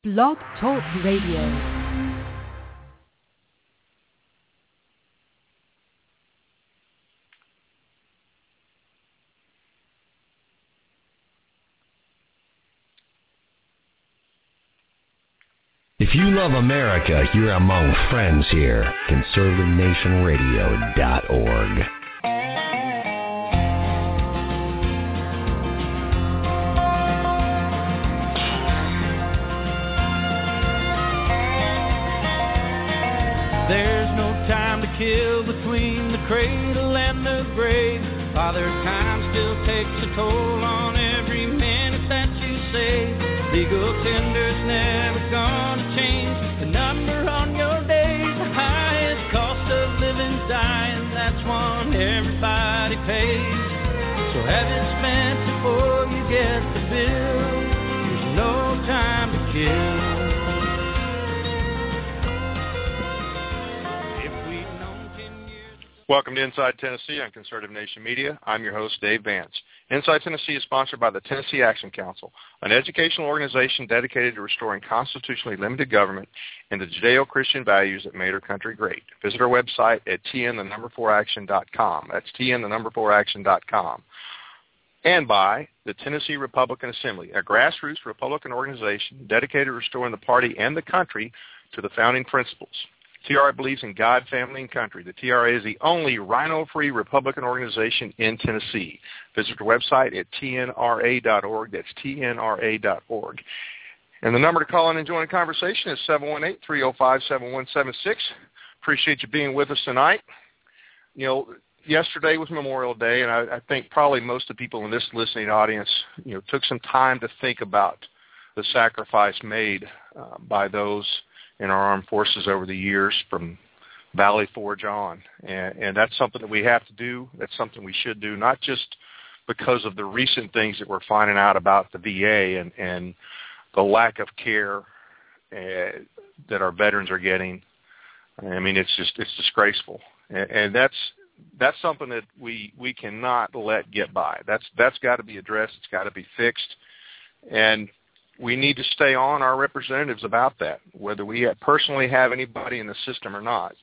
Blog Talk Radio. If you love America, you're among friends here. ConservativeNationRadio.org. There's no time to kill between the cradle and the grave. Father Time still takes a toll on every minute that you save. Legal tender's never gonna change the number on your days. The highest cost of living's dying, that's one everybody pays. So have it spent before you get the bill. There's no time to kill. Welcome to Inside Tennessee on Conservative Nation Media. I'm your host, Dave Vance. Inside Tennessee is sponsored by the Tennessee Action Council, an educational organization dedicated to restoring constitutionally limited government and the Judeo-Christian values that made our country great. Visit our website at tn4action.com. That's tn4action.com. And by the Tennessee Republican Assembly, a grassroots Republican organization dedicated to restoring the party and the country to the founding principles. TRA believes in God, family, and country. The TRA is the only rhino-free Republican organization in Tennessee. Visit our website at tnra.org. That's tnra.org. And the number to call in and join the conversation is 718-305-7176. Appreciate you being with us tonight. You know, yesterday was Memorial Day, and I think probably most of the people in this listening audience, took some time to think about the sacrifice made by those in our armed forces over the years from Valley Forge on. And that's something that we have to do. That's something we should do, not just because of the recent things that we're finding out about the VA and the lack of care that our veterans are getting. I mean, it's disgraceful. And that's something that we cannot let get by. That's got to be addressed. It's got to be fixed. And we need to stay on our representatives about that, whether we personally have anybody in the system or not.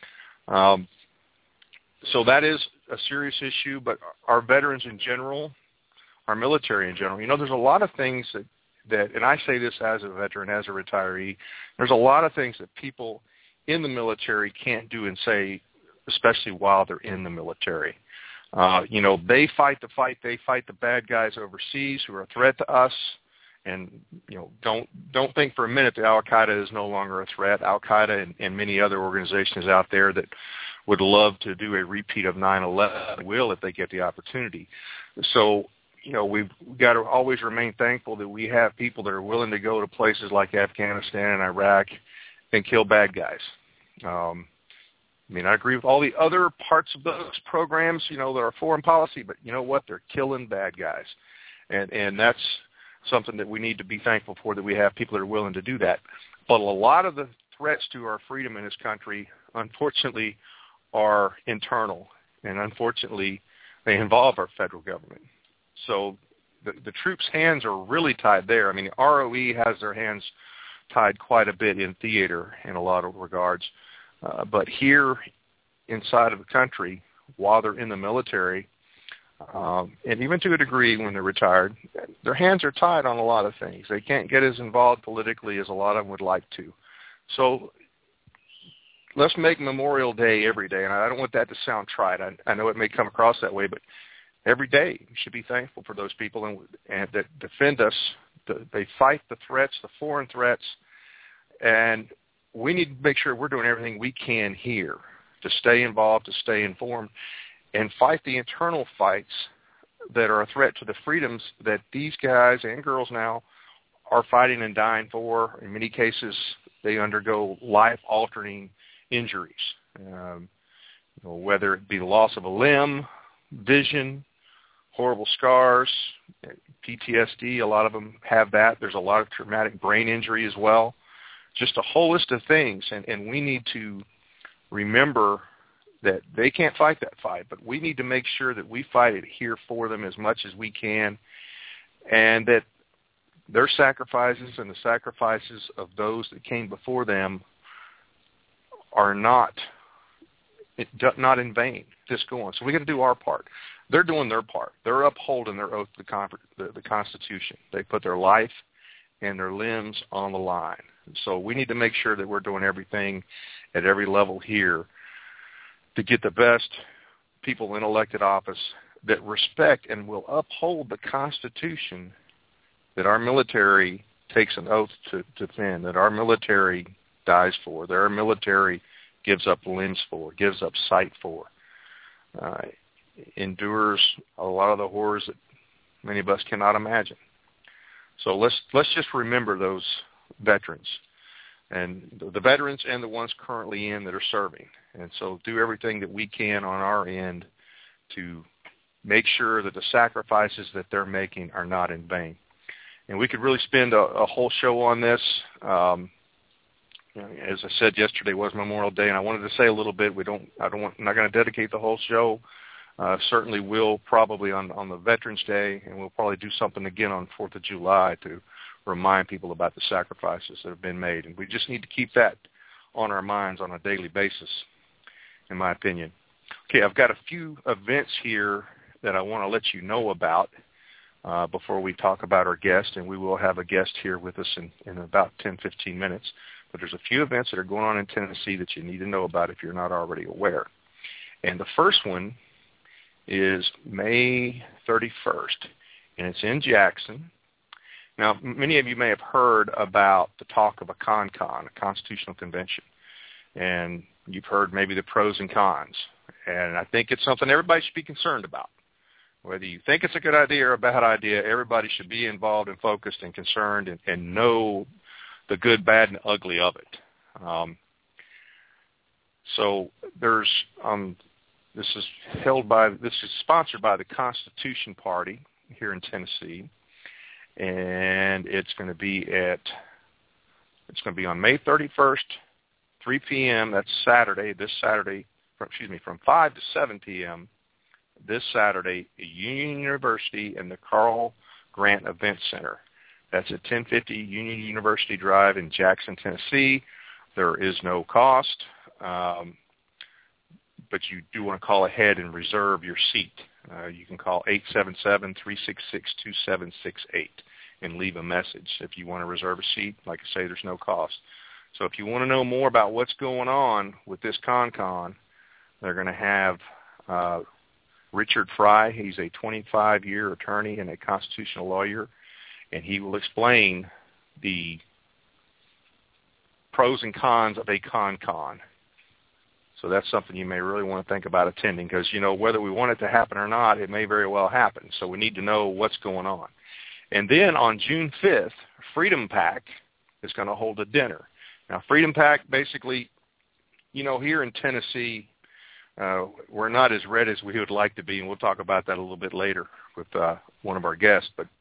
So that is a serious issue, but our veterans in general, our military in general, there's a lot of things that, and I say this as a veteran, as a retiree, there's a lot of things that people in the military can't do and say, especially while they're in the military. They fight the fight. They fight the bad guys overseas who are a threat to us. And don't think for a minute that Al-Qaeda is no longer a threat. Al-Qaeda and many other organizations out there that would love to do a repeat of 9/11 will if they get the opportunity. So, we've got to always remain thankful that we have people that are willing to go to places like Afghanistan and Iraq and kill bad guys. I agree with all the other parts of those programs, that are foreign policy, but you know what? They're killing bad guys. And that's something that we need to be thankful for, that we have people that are willing to do that. But a lot of the threats to our freedom in this country, unfortunately, are internal, and unfortunately, they involve our federal government. So the troops' hands are really tied there. The ROE has their hands tied quite a bit in theater in a lot of regards. But here inside of the country, while they're in the military, and even to a degree when they're retired, their hands are tied on a lot of things. They can't get as involved politically as a lot of them would like to. So let's make Memorial Day every day. And I don't want that to sound trite. I know it may come across that way, but every day we should be thankful for those people and that defend us. They fight the threats, the foreign threats, and we need to make sure we're doing everything we can here to stay involved, to stay informed, and fight the internal fights that are a threat to the freedoms that these guys and girls now are fighting and dying for. In many cases, they undergo life-altering injuries, whether it be the loss of a limb, vision, horrible scars, PTSD. A lot of them have that. There's a lot of traumatic brain injury as well. Just a whole list of things, and we need to remember that they can't fight that fight, but we need to make sure that we fight it here for them as much as we can, and that their sacrifices and the sacrifices of those that came before them are not in vain. Just go on. So we got to do our part. They're doing their part. They're upholding their oath to the Constitution. They put their life and their limbs on the line. So we need to make sure that we're doing everything at every level here to get the best people in elected office that respect and will uphold the Constitution that our military takes an oath to defend, that our military dies for, that our military gives up limbs for, gives up sight for, endures a lot of the horrors that many of us cannot imagine. So let's just remember those veterans, and the veterans and the ones currently in that are serving. And so do everything that we can on our end to make sure that the sacrifices that they're making are not in vain. And we could really spend a whole show on this. As I said yesterday was Memorial Day, and I wanted to say a little bit. I'm not going to dedicate the whole show. Certainly will probably on the Veterans Day, and we'll probably do something again on 4th of July to remind people about the sacrifices that have been made. And we just need to keep that on our minds on a daily basis, in my opinion. Okay, I've got a few events here that I want to let you know about before we talk about our guest, and we will have a guest here with us in about 10-15 minutes. But there's a few events that are going on in Tennessee that you need to know about if you're not already aware. And the first one is May 31st, and it's in Jackson. Now, many of you may have heard about the talk of a CON, a constitutional convention, and you've heard maybe the pros and cons. And I think it's something everybody should be concerned about. Whether you think it's a good idea or a bad idea, everybody should be involved and focused and concerned and know the good, bad, and ugly of it. So there's this is sponsored by the Constitution Party here in Tennessee, and it's going to be on May 31st, 3 p.m. That's Saturday. From 5 to 7 p.m. this Saturday at Union University in the Carl Grant Event Center. That's at 1050 Union University Drive in Jackson, Tennessee. There is no cost, but you do want to call ahead and reserve your seat. You can call 877-366-2768 and leave a message if you want to reserve a seat. Like I say, there's no cost. So if you want to know more about what's going on with this CON, they're going to have Richard Fry. He's a 25-year attorney and a constitutional lawyer, and he will explain the pros and cons of a CON. So that's something you may really want to think about attending because, whether we want it to happen or not, it may very well happen. So we need to know what's going on. And then on June 5th, Freedom Pack is going to hold a dinner. Now, Freedom Pack basically, here in Tennessee, we're not as red as we would like to be, and we'll talk about that a little bit later with one of our guests. But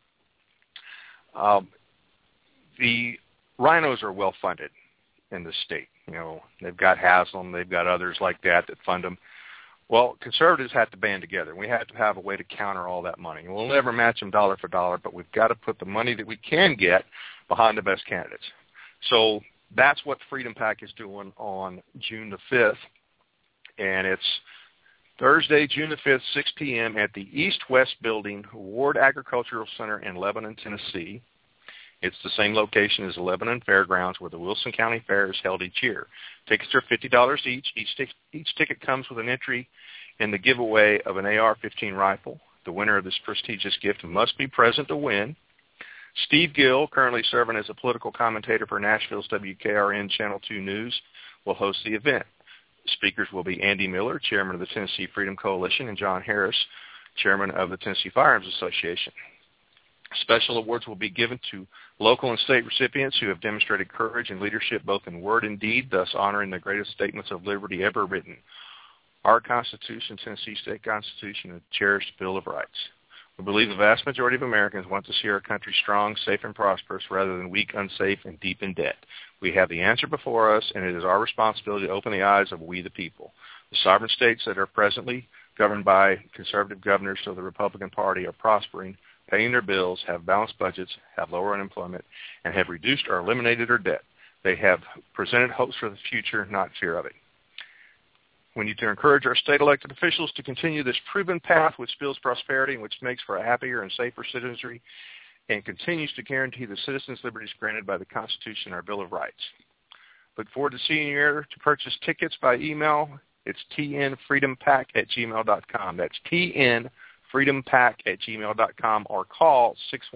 the rhinos are well funded in the state. They've got Haslam, they've got others like that fund them. Well, conservatives have to band together. We have to have a way to counter all that money. We'll never match them dollar for dollar, but we've got to put the money that we can get behind the best candidates. So that's what Freedom Pack is doing on June the 5th. And it's Thursday, June the 5th, 6 p.m. at the East-West Building, Ward Agricultural Center in Lebanon, Tennessee. It's the same location as the Lebanon Fairgrounds where the Wilson County Fair is held each year. Tickets are $50 each. Each ticket comes with an entry in the giveaway of an AR-15 rifle. The winner of this prestigious gift must be present to win. Steve Gill, currently serving as a political commentator for Nashville's WKRN Channel 2 News, will host the event. Speakers will be Andy Miller, chairman of the Tennessee Freedom Coalition, and John Harris, chairman of the Tennessee Firearms Association. Special awards will be given to local and state recipients who have demonstrated courage and leadership both in word and deed, thus honoring the greatest statements of liberty ever written. Our Constitution, Tennessee State Constitution, a cherished Bill of Rights. We believe the vast majority of Americans want to see our country strong, safe, and prosperous rather than weak, unsafe, and deep in debt. We have the answer before us, and it is our responsibility to open the eyes of we the people. The sovereign states that are presently governed by conservative governors of the Republican Party are prospering paying their bills, have balanced budgets, have lower unemployment, and have reduced or eliminated their debt. They have presented hopes for the future, not fear of it. We need to encourage our state elected officials to continue this proven path which builds prosperity and which makes for a happier and safer citizenry and continues to guarantee the citizens' liberties granted by the Constitution and our Bill of Rights. Look forward to seeing you here. To purchase tickets by email, it's tnfreedompack@gmail.com. That's tnfreedompack@gmail.com, or call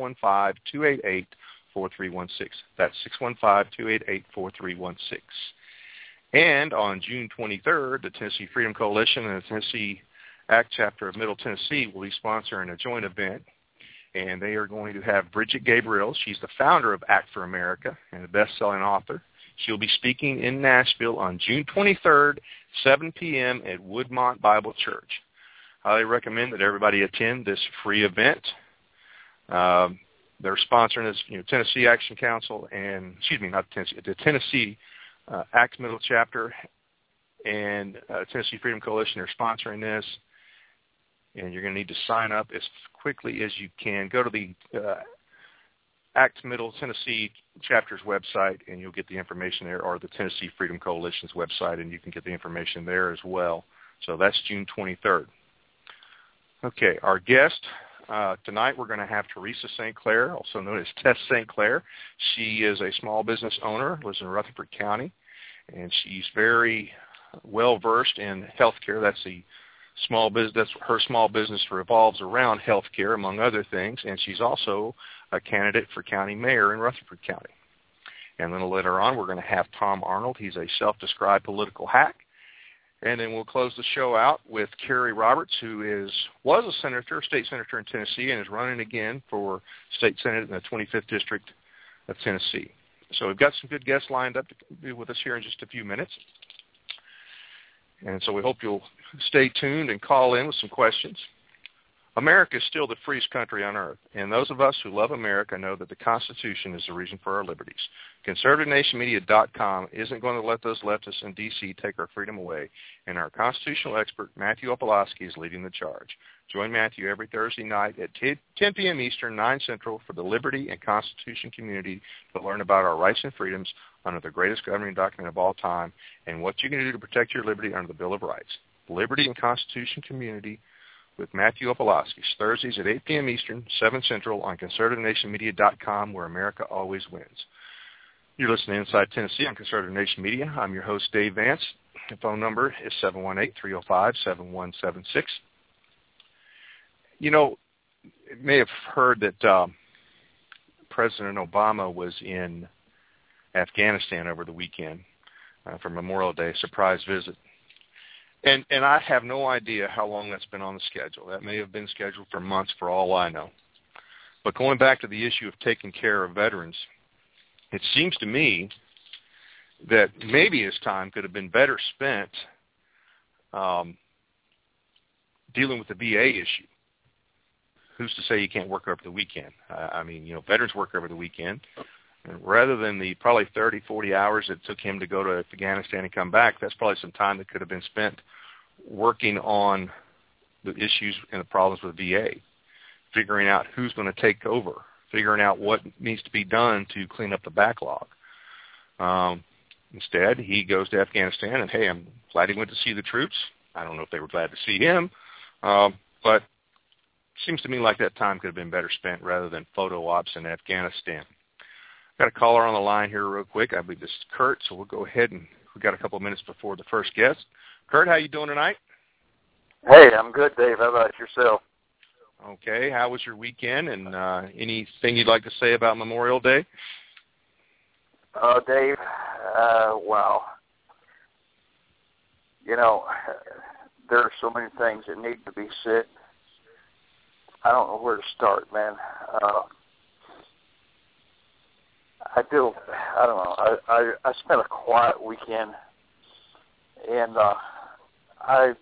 615-288-4316. That's 615-288-4316. And on June 23rd, the Tennessee Freedom Coalition and the Tennessee ACT chapter of Middle Tennessee will be sponsoring a joint event, and they are going to have Bridget Gabriel. She's the founder of ACT for America and a best-selling author. She'll be speaking in Nashville on June 23rd, 7 p.m. at Woodmont Bible Church. I highly recommend that everybody attend this free event. They're sponsoring this, Tennessee Action Council and, the Tennessee ACT Middle Chapter and Tennessee Freedom Coalition are sponsoring this, and you're going to need to sign up as quickly as you can. Go to the ACT Middle Tennessee Chapter's website, and you'll get the information there, or the Tennessee Freedom Coalition's website, and you can get the information there as well. So that's June 23rd. Okay, our guest tonight, we're going to have Teresa St. Clair, also known as Tess St. Clair. She is a small business owner, lives in Rutherford County, and she's very well-versed in healthcare. That's the small business. Her small business revolves around healthcare, among other things, and she's also a candidate for county mayor in Rutherford County. And then later on, we're going to have Tom Arnold. He's a self-described political hack. And then we'll close the show out with Kerry Roberts, who was a state senator in Tennessee, and is running again for state senate in the 25th District of Tennessee. So we've got some good guests lined up to be with us here in just a few minutes. And so we hope you'll stay tuned and call in with some questions. America is still the freest country on earth, and those of us who love America know that the Constitution is the reason for our liberties. ConservativeNationMedia.com isn't going to let those leftists in D.C. take our freedom away, and our constitutional expert, Matthew Opolowski, is leading the charge. Join Matthew every Thursday night at 10 p.m. Eastern, 9 Central for the Liberty and Constitution community to learn about our rights and freedoms under the greatest governing document of all time and what you can do to protect your liberty under the Bill of Rights. Liberty and Constitution community with Matthew Opolowski, Thursdays at 8 p.m. Eastern, 7 Central on ConservativeNationMedia.com, where America always wins. You're listening to Inside Tennessee on Conservative Nation Media. I'm your host, Dave Vance. The phone number is 718-305-7176. You may have heard that President Obama was in Afghanistan over the weekend for Memorial Day, surprise visit. And I have no idea how long that's been on the schedule. That may have been scheduled for months for all I know. But going back to the issue of taking care of veterans, it seems to me that maybe his time could have been better spent dealing with the VA issue. Who's to say you can't work over the weekend? Veterans work over the weekend. Rather than the probably 30, 40 hours it took him to go to Afghanistan and come back, that's probably some time that could have been spent working on the issues and the problems with VA, figuring out who's going to take over, figuring out what needs to be done to clean up the backlog. Instead, he goes to Afghanistan, and, hey, I'm glad he went to see the troops. I don't know if they were glad to see him, but it seems to me like that time could have been better spent rather than photo ops in Afghanistan. Got a caller on the line here real quick. I believe this is Kurt, so we'll go ahead, and we've got a couple of minutes before the first guest. Kurt, how you doing tonight? Hey, I'm good, Dave. How about yourself? Okay. How was your weekend, and anything you'd like to say about Memorial Day? Dave, wow. There are so many things that need to be said. I don't know where to start, man. I don't know. I spent a quiet weekend, and I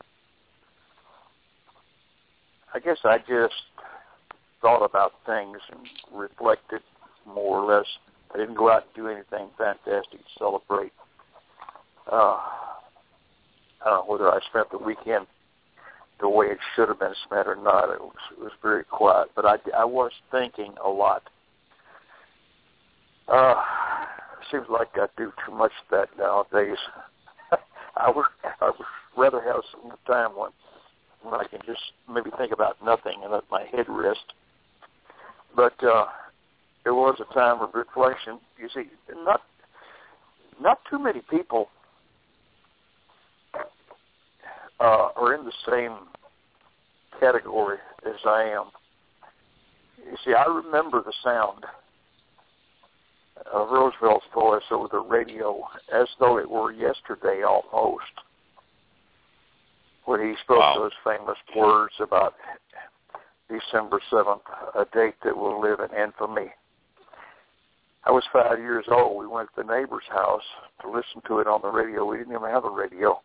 guess I just thought about things and reflected more or less. I didn't go out and do anything fantastic to celebrate. I don't know whether I spent the weekend the way it should have been spent or not. It was very quiet. But I was thinking a lot. Seems like I do too much of that nowadays. I would rather have some time when I can just maybe think about nothing and let my head rest. But it was a time of reflection. You see, not too many people are in the same category as I am. You see, I remember the sound of Roosevelt's voice over the radio as though it were yesterday almost, when he spoke those famous words about December 7th, a date that will live in infamy. I was 5 years old. We went to the neighbor's house to listen to it on the radio. We didn't even have a radio.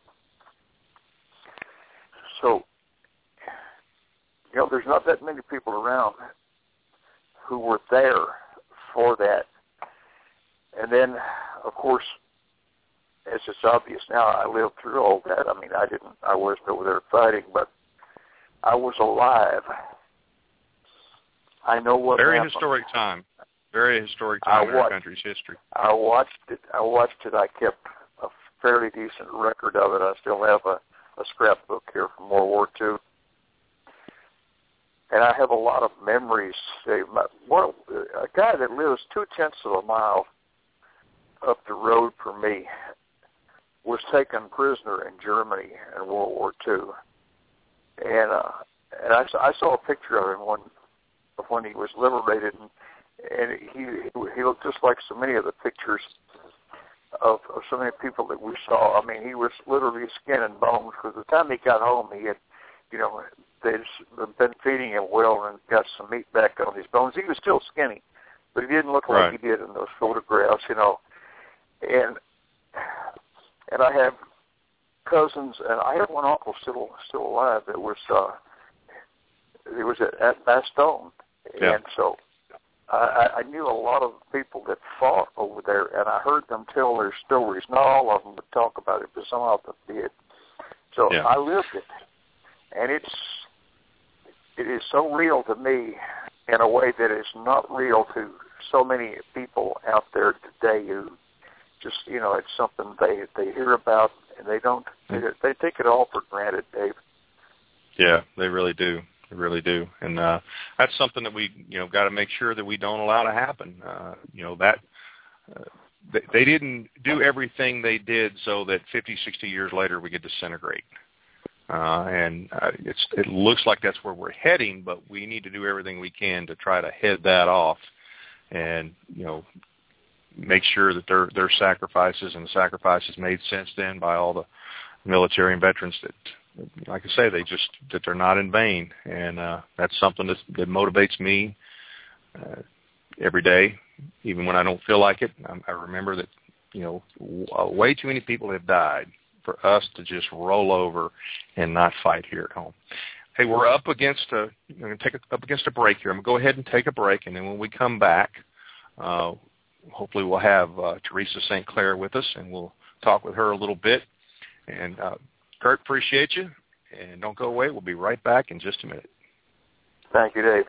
So, there's not that many people around who were there for that. And then, of course, as it's obvious now, I lived through all that. I mean, I wasn't over there fighting, but I was alive. I know what happened. Very historic time in our country's history. I watched it. I kept a fairly decent record of it. I still have a scrapbook here from World War II. And I have a lot of memories. A guy that lives 0.2 of a mile up the road from me was taken prisoner in Germany in World War II. And I saw a picture of him when he was liberated, and he looked just like so many of the pictures of so many people that we saw. I mean, he was literally skin and bones. Because the time he got home, he had, they'd been feeding him well and got some meat back on his bones. He was still skinny, but he didn't look like he did in those photographs, And I have cousins, and I have one uncle still alive that was at Bastogne, and so I knew a lot of people that fought over there, and I heard them tell their stories. Not all of them would talk about it, but some of them did. So I lived it, and it is so real to me in a way that is not real to so many people out there today who just, it's something they hear about, and they take it all for granted, Dave. Yeah, they really do. They really do. And that's something that we, got to make sure that we don't allow to happen. They didn't do everything they did so that 50, 60 years later we could disintegrate. It looks like that's where we're heading, but we need to do everything we can to try to head that off and, make sure that their sacrifices and the sacrifices made since then by all the military and veterans that, like I say, that they're not in vain. And that's something that motivates me every day, even when I don't feel like it. I remember that, way too many people have died for us to just roll over and not fight here at home. Hey, we're up against a break here. I'm going to go ahead and take a break, and then when we come back, hopefully we'll have Teresa St. Clair with us, and we'll talk with her a little bit. And Kurt, appreciate you, and don't go away. We'll be right back in just a minute. Thank you, Dave.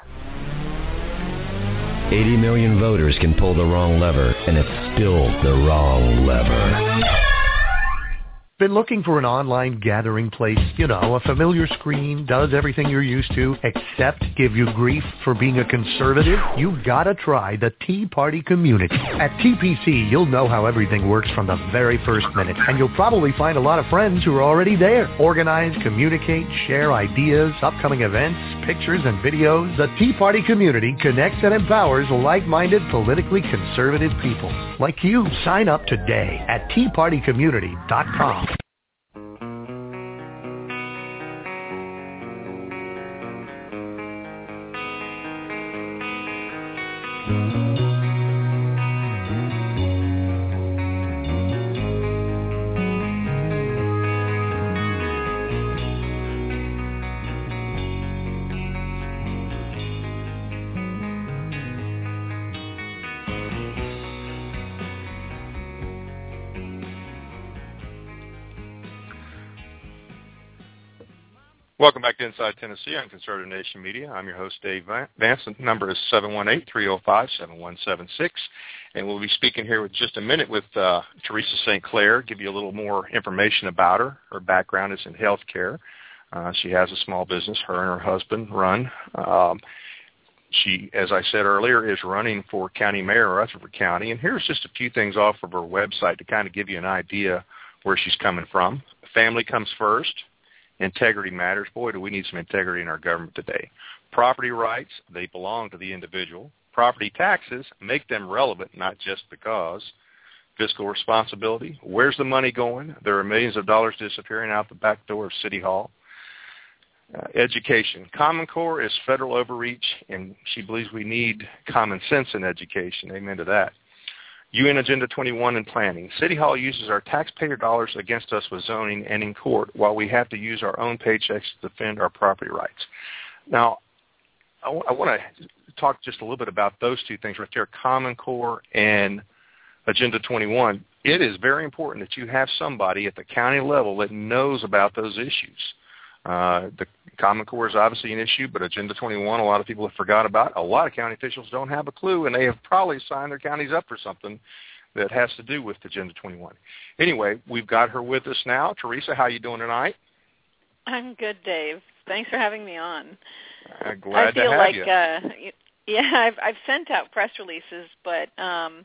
80 million voters can pull the wrong lever, and it's still the wrong lever. Been looking for an online gathering place, a familiar screen, does everything you're used to, except give you grief for being a conservative? You gotta try the Tea Party community. At TPC, you'll know how everything works from the very first minute, and you'll probably find a lot of friends who are already there. Organize, communicate, share ideas, upcoming events, pictures, and videos. The Tea Party community connects and empowers like-minded, politically conservative people like you. Sign up today at teapartycommunity.com. Welcome back to Inside Tennessee on Conservative Nation Media. I'm your host, Dave Vance. The number is 718-305-7176. And we'll be speaking here with just a minute with Teresa St. Clair, give you a little more information about her. Her background is in healthcare. She has a small business her and her husband run. She, as I said earlier, is running for county mayor of Rutherford County. And here's just a few things off of her website to kind of give you an idea where she's coming from. Family comes first. Integrity matters. Boy, do we need some integrity in our government today. Property rights, they belong to the individual. Property taxes, make them relevant, not just because. Fiscal responsibility, where's the money going? There are millions of dollars disappearing out the back door of City Hall. Education. Common Core is federal overreach, and she believes we need common sense in education. Amen to that. UN Agenda 21 and planning. City Hall uses our taxpayer dollars against us with zoning and in court, while we have to use our own paychecks to defend our property rights. Now, I want to talk just a little bit about those two things right there, Common Core and Agenda 21. It is very important that you have somebody at the county level that knows about those issues. The Common Core is obviously an issue, but Agenda 21, a lot of people have forgot about. A lot of county officials don't have a clue, and they have probably signed their counties up for something that has to do with Agenda 21. Anyway, we've got her with us now. Teresa, how you doing tonight? I'm good, Dave. Thanks for having me on. Glad to have you. I've sent out press releases, but I'm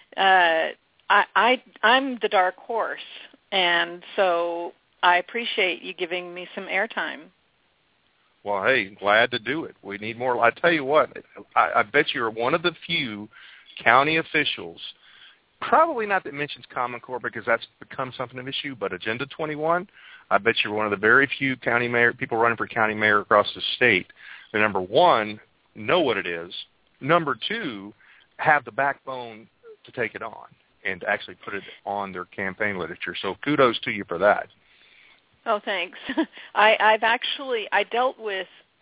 the dark horse, and so I appreciate you giving me some airtime. Well, hey, glad to do it. We need more. I tell you what, I bet you're one of the few county officials, probably not that mentions Common Core because that's become something of an issue, but Agenda 21, I bet you're one of the very few county mayor people running for county mayor across the state that, number one, know what it is. Number two, have the backbone to take it on and to actually put it on their campaign literature. So kudos to you for that. Oh, thanks. I've dealt with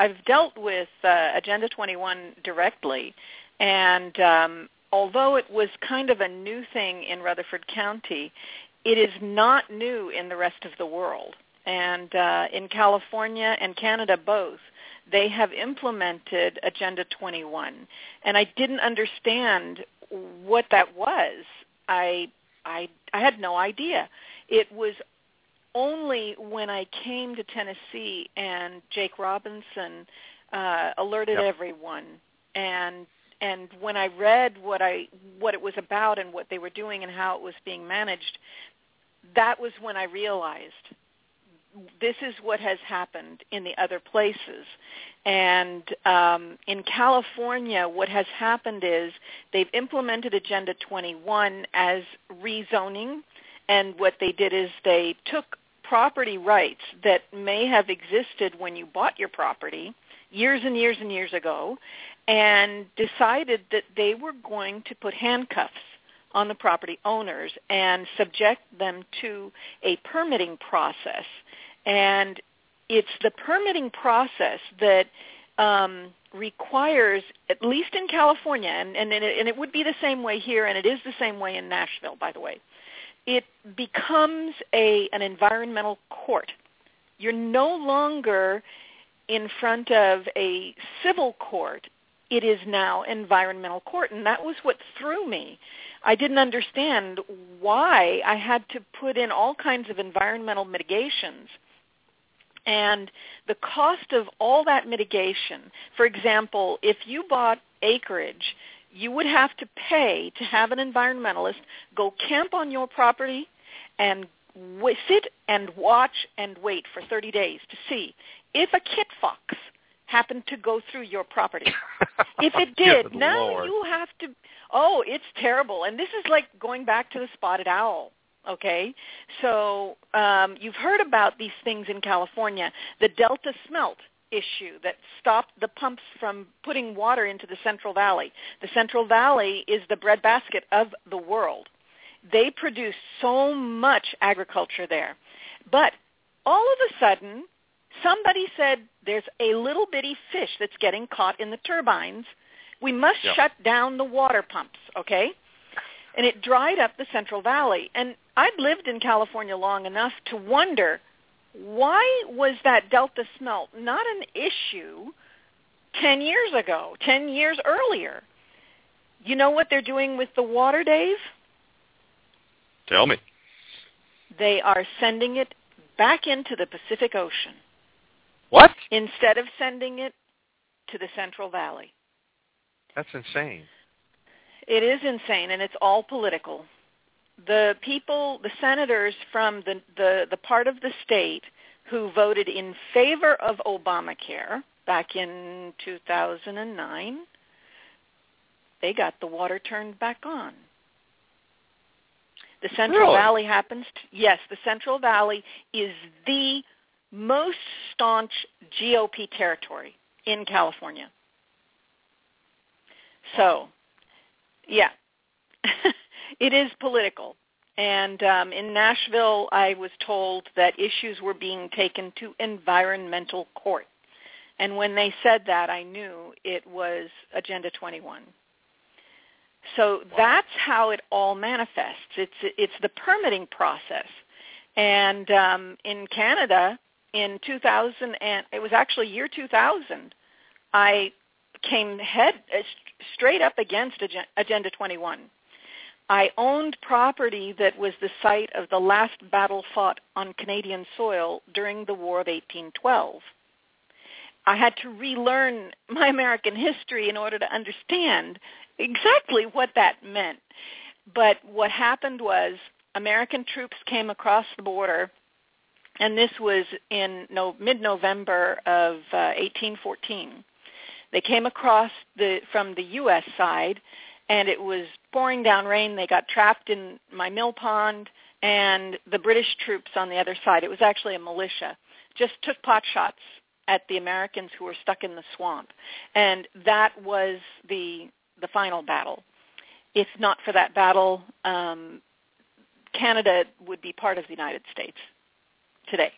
Agenda 21 directly, and although it was kind of a new thing in Rutherford County, it is not new in the rest of the world. And in California and Canada both, they have implemented Agenda 21, and I didn't understand what that was. I had no idea. It was only when I came to Tennessee and Jake Robinson alerted everyone, and when I read what it was about and what they were doing and how it was being managed, that was when I realized this is what has happened in the other places. And in California, what has happened is they've implemented Agenda 21 as rezoning, and what they did is they took property rights that may have existed when you bought your property years and years and years ago and decided that they were going to put handcuffs on the property owners and subject them to a permitting process. And it's the permitting process that requires, at least in California, and it would be the same way here, and it is the same way in Nashville, by the way, it becomes an environmental court. You're no longer in front of a civil court. It is now environmental court, and that was what threw me. I didn't understand why I had to put in all kinds of environmental mitigations. And the cost of all that mitigation, for example, if you bought acreage, you would have to pay to have an environmentalist go camp on your property and sit and watch and wait for 30 days to see if a kit fox happened to go through your property. If it did, now Lord. You have to, it's terrible. And this is like going back to the spotted owl. Okay, so you've heard about these things in California, the Delta smelt issue that stopped the pumps from putting water into the Central Valley. The Central Valley is the breadbasket of the world. They produce so much agriculture there. But all of a sudden, somebody said there's a little bitty fish that's getting caught in the turbines. We must shut down the water pumps, okay? And it dried up the Central Valley. And I'd lived in California long enough to wonder, why was that Delta smelt not an issue 10 years ago, 10 years earlier? You know what they're doing with the water, Dave? Tell me. They are sending it back into the Pacific Ocean. What? Instead of sending it to the Central Valley. That's insane. It is insane, and it's all political. The people, the senators from the part of the state who voted in favor of Obamacare back in 2009, they got the water turned back on. The Central Valley happens to, yes, the Central Valley is the most staunch GOP territory in California. So, yeah, it is political. And in Nashville, I was told that issues were being taken to environmental court. And when they said that, I knew it was Agenda 21. So that's how it all manifests. It's the permitting process. And in Canada, in 2000, and it was actually year 2000, I came straight up against Agenda 21. I owned property that was the site of the last battle fought on Canadian soil during the War of 1812. I had to relearn my American history in order to understand exactly what that meant. But what happened was American troops came across the border, and this was in mid-November of 1814. They came across from the U.S. side, and it was pouring down rain. They got trapped in my mill pond, and the British troops on the other side, it was actually a militia, just took pot shots at the Americans who were stuck in the swamp. And that was the final battle. If not for that battle, Canada would be part of the United States today.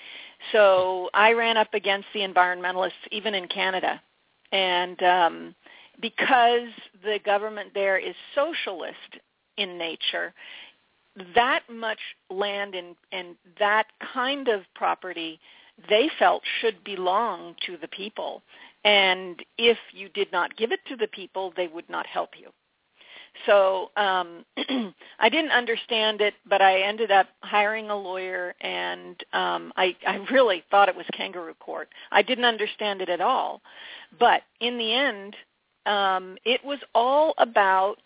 So I ran up against the environmentalists even in Canada. And because the government there is socialist in nature, that much land and that kind of property they felt should belong to the people. And if you did not give it to the people, they would not help you. So I didn't understand it, but I ended up hiring a lawyer, and I really thought it was kangaroo court. I didn't understand it at all. But in the end, it was all about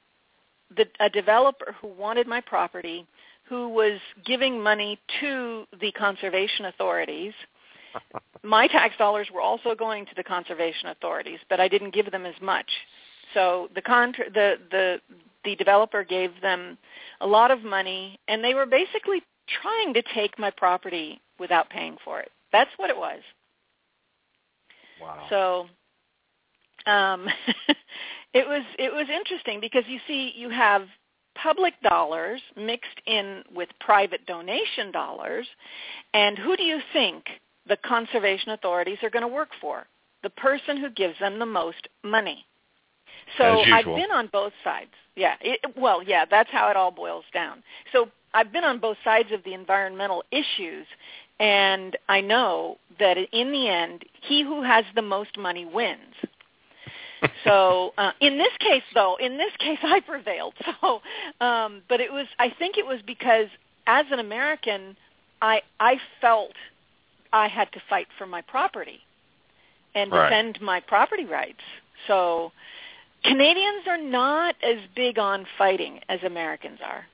a developer who wanted my property, who was giving money to the conservation authorities. My tax dollars were also going to the conservation authorities, but I didn't give them as much. So the developer gave them a lot of money, and they were basically trying to take my property without paying for it. That's what it was. Wow. So it was interesting because you see you have public dollars mixed in with private donation dollars, and who do you think the conservation authorities are going to work for? The person who gives them the most money. So I've been on both sides. Yeah, that's how it all boils down. So I've been on both sides of the environmental issues, and I know that in the end, he who has the most money wins. So in this case, I prevailed. So, but I think it was because as an American, I felt I had to fight for my property and defend my property rights. So Canadians are not as big on fighting as Americans are.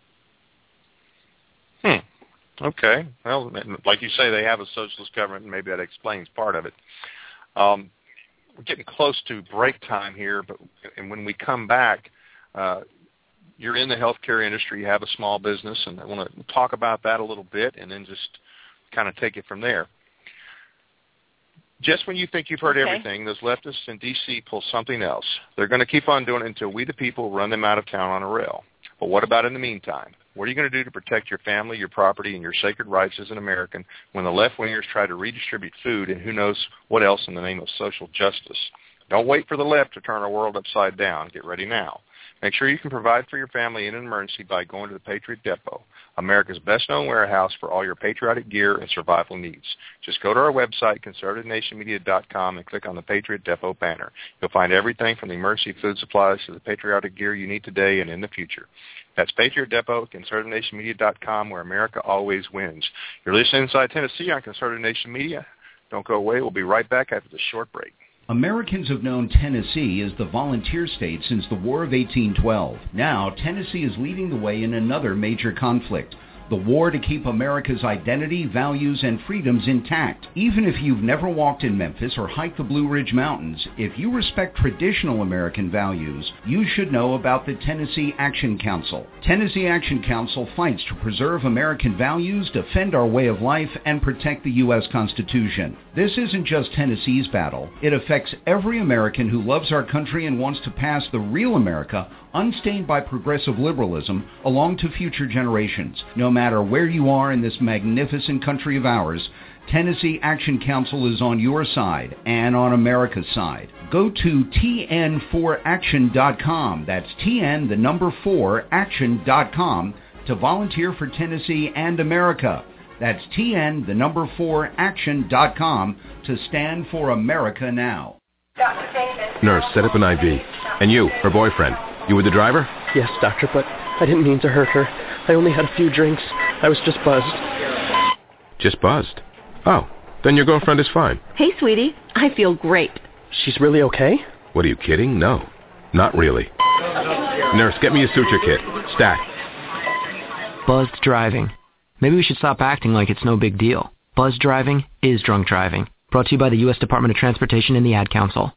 Okay. Well, like you say, they have a socialist government, and maybe that explains part of it. We're getting close to break time here, and when we come back, you're in the healthcare industry, you have a small business, and I want to talk about that a little bit and then just kind of take it from there. Just when you think you've heard everything, those leftists in D.C. pull something else. They're going to keep on doing it until we the people run them out of town on a rail. But what about in the meantime? What are you going to do to protect your family, your property, and your sacred rights as an American when the left-wingers try to redistribute food and who knows what else in the name of social justice? Don't wait for the left to turn our world upside down. Get ready now. Make sure you can provide for your family in an emergency by going to the Patriot Depot. America's best-known warehouse for all your patriotic gear and survival needs. Just go to our website, conservativenationmedia.com, and click on the Patriot Depot banner. You'll find everything from the emergency food supplies to the patriotic gear you need today and in the future. That's Patriot Depot, conservativenationmedia.com, where America always wins. You're listening Inside Tennessee on Conservative Nation Media. Don't go away. We'll be right back after this short break. Americans have known Tennessee as the volunteer state since the War of 1812. Now, Tennessee is leading the way in another major conflict, the war to keep America's identity, values, and freedoms intact. Even if you've never walked in Memphis or hiked the Blue Ridge Mountains, if you respect traditional American values, you should know about the Tennessee Action Council. Tennessee Action Council fights to preserve American values, defend our way of life, and protect the U.S. Constitution. This isn't just Tennessee's battle. It affects every American who loves our country and wants to pass the real America, unstained by progressive liberalism, along to future generations. No matter where you are in this magnificent country of ours, Tennessee Action Council is on your side and on America's side. Go to tn4action.com, that's TN, the number 4, action.com, to volunteer for Tennessee and America. That's TN, the number 4, action.com, to stand for America now. Nurse, set up an IV. And you, her boyfriend. You were the driver? Yes, doctor, but I didn't mean to hurt her. I only had a few drinks. I was just buzzed. Just buzzed? Oh, then your girlfriend is fine. Hey, sweetie. I feel great. She's really okay? What, are you kidding? No, not really. Nurse, get me a suture kit. Stat. Buzzed driving. Maybe we should stop acting like it's no big deal. Buzzed driving is drunk driving. Brought to you by the U.S. Department of Transportation and the Ad Council.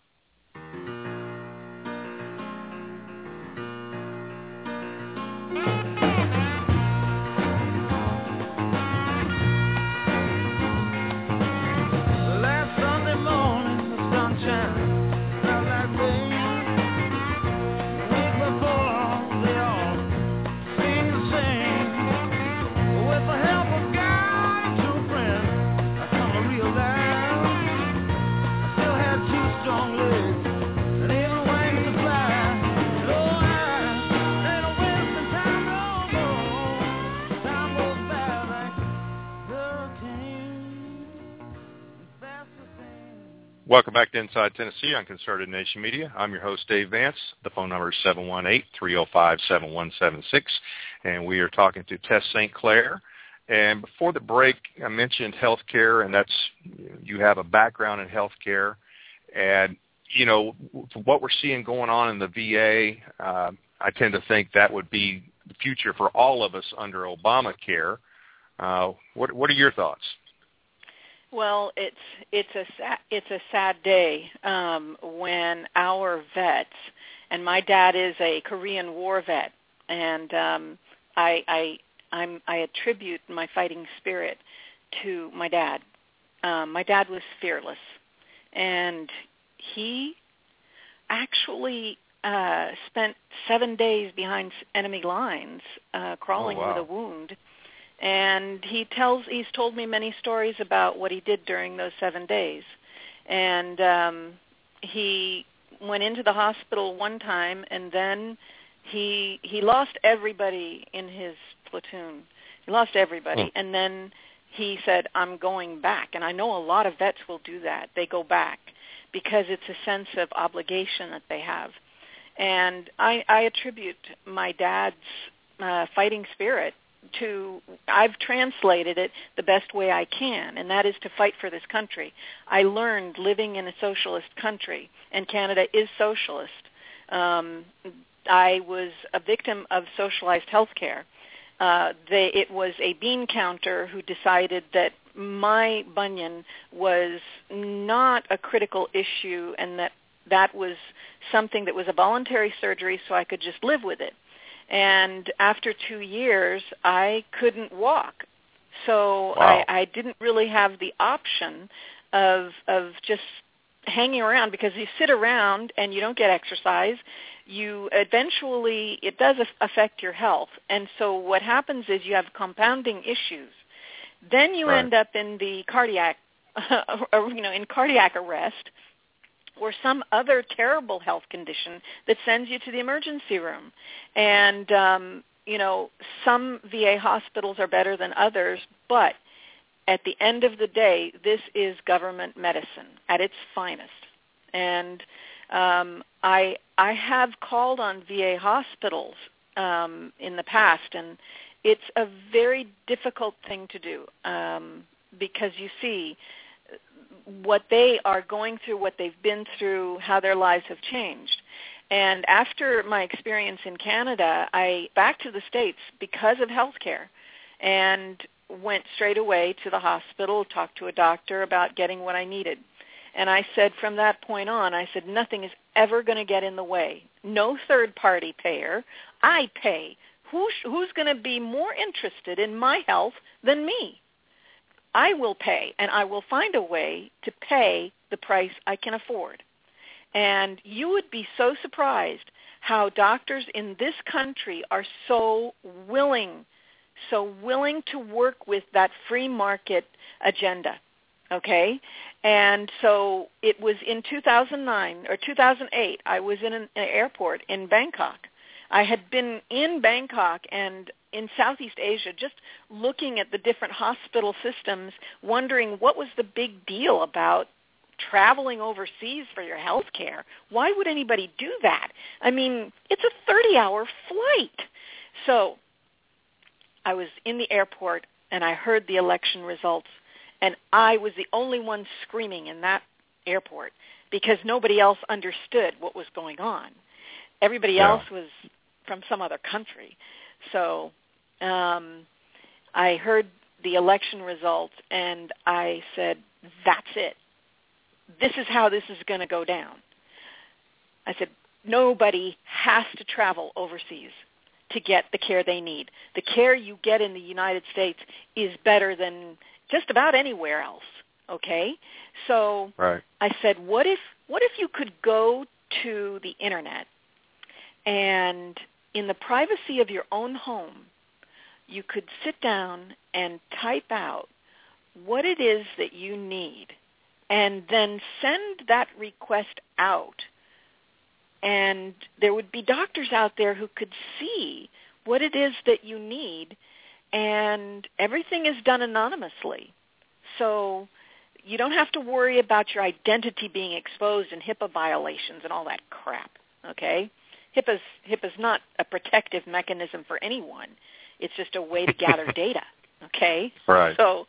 Welcome back to Inside Tennessee on Conservative Nation Media. I'm your host, Dave Vance. The phone number is 718-305-7176, and we are talking to Tess St. Clair. And before the break, I mentioned healthcare, and that's, you have a background in healthcare. And, you know, what we're seeing going on in the VA, I tend to think that would be the future for all of us under Obamacare. What are your thoughts? Well, it's a sad day when our vets, and my dad is a Korean War vet, and I attribute my fighting spirit to my dad. My dad was fearless, and he actually spent 7 days behind enemy lines, crawling with a wound. And he's told me many stories about what he did during those 7 days. And he went into the hospital one time, and then he lost everybody in his platoon. He lost everybody. And then he said, I'm going back. And I know a lot of vets will do that. They go back because it's a sense of obligation that they have. And I attribute my dad's fighting spirit to, I've translated it the best way I can, and that is to fight for this country. I learned living in a socialist country, and Canada is socialist. I was a victim of socialized health care. It was a bean counter who decided that my bunion was not a critical issue and that was something that was a voluntary surgery so I could just live with it. And after 2 years, I couldn't walk. So wow. I didn't really have the option of just hanging around, because you sit around and you don't get exercise. You eventually, it does affect your health. And so what happens is you have compounding issues. Then you end up in the cardiac, in cardiac arrest, or some other terrible health condition that sends you to the emergency room. And, some VA hospitals are better than others, but at the end of the day, this is government medicine at its finest. And I have called on VA hospitals in the past, and it's a very difficult thing to do because you see what they are going through, what they've been through, how their lives have changed. And after my experience in Canada, I back to the States because of healthcare and went straight away to the hospital, talked to a doctor about getting what I needed. And I said from that point on, I said, nothing is ever going to get in the way. No third-party payer. I pay. Who's going to be more interested in my health than me? I will pay, and I will find a way to pay the price I can afford. And you would be so surprised how doctors in this country are so willing to work with that free market agenda, okay? And so it was in 2009 or 2008, I was in an airport in Bangkok. I had been in Bangkok and in Southeast Asia just looking at the different hospital systems, wondering what was the big deal about traveling overseas for your health care. Why would anybody do that? I mean, it's a 30-hour flight. So I was in the airport, and I heard the election results, and I was the only one screaming in that airport because nobody else understood what was going on. Everybody else was from some other country. So I heard the election results, and I said, that's it. This is how this is going to go down. I said, nobody has to travel overseas to get the care they need. The care you get in the United States is better than just about anywhere else, okay? So I said, what if you could go to the Internet and in the privacy of your own home, you could sit down and type out what it is that you need and then send that request out. And there would be doctors out there who could see what it is that you need, and everything is done anonymously. So you don't have to worry about your identity being exposed and HIPAA violations and all that crap, okay? HIPAA's not a protective mechanism for anyone. It's just a way to gather data, okay? Right. So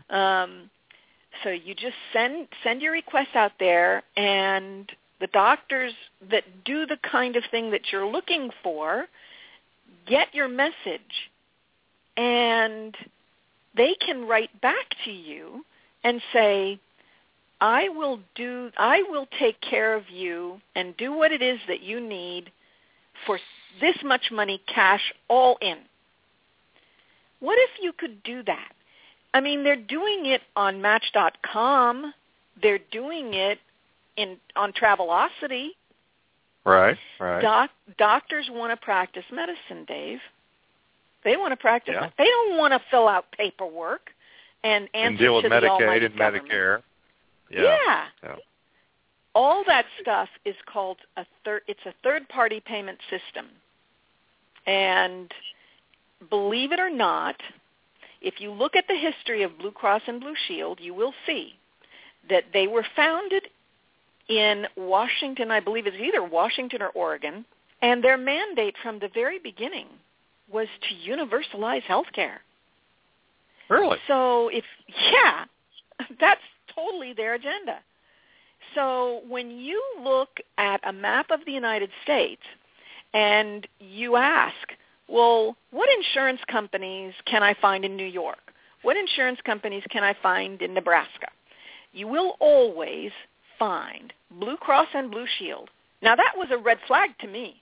you just send your requests out there, and the doctors that do the kind of thing that you're looking for get your message, and they can write back to you and say, I will take care of you and do what it is that you need for this much money cash all in. What if you could do that? I mean, they're doing it on Match.com. They're doing it on Travelocity. Right. Doctors want to practice medicine, Dave. They want to practice. They don't want to fill out paperwork and answer deal with to Medicaid the almighty and government. Medicare. Yeah. All that stuff is called it's a third-party payment system. And believe it or not, if you look at the history of Blue Cross and Blue Shield, you will see that they were founded in Washington, I believe it's either Washington or Oregon, and their mandate from the very beginning was to universalize health care. Really? So that's totally their agenda. So when you look at a map of the United States and you ask, well, what insurance companies can I find in New York? What insurance companies can I find in Nebraska? You will always find Blue Cross and Blue Shield. Now, that was a red flag to me.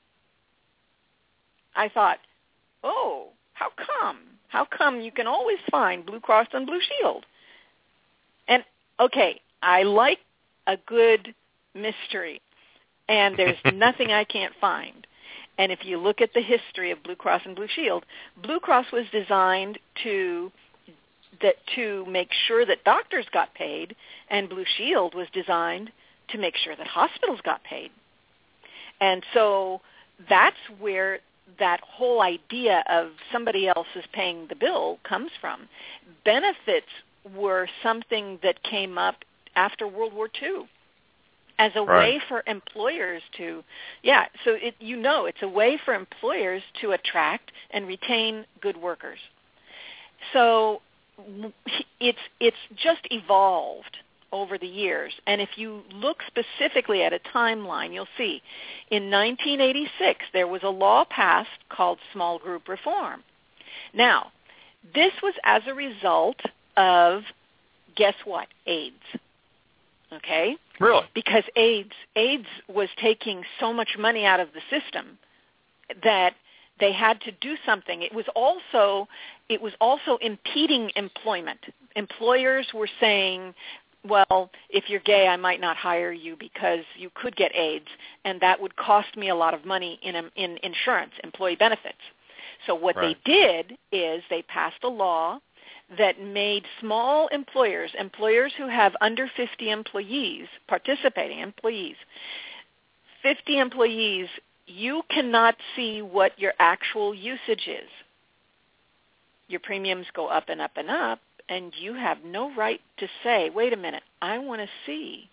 I thought, oh, how come? How come you can always find Blue Cross and Blue Shield? And, okay, I like a good mystery, and there's nothing I can't find. And if you look at the history of Blue Cross and Blue Shield, Blue Cross was designed to make sure that doctors got paid, and Blue Shield was designed to make sure that hospitals got paid. And so that's where that whole idea of somebody else is paying the bill comes from. Benefits were something that came up after World War II as a way for employers to, it's a way for employers to attract and retain good workers. So it's just evolved over the years. And if you look specifically at a timeline, you'll see in 1986 there was a law passed called Small Group Reform. Now, this was as a result of, guess what, AIDS. Okay? Really? Because AIDS was taking so much money out of the system that they had to do something. It was also impeding employment. Employers were saying, well, if you're gay, I might not hire you because you could get AIDS, and that would cost me a lot of money in insurance, employee benefits. So what they did is they passed a law that made small employers who have under 50 employees, participating employees, 50 employees, you cannot see what your actual usage is. Your premiums go up and up and up, and you have no right to say, wait a minute, I want to see.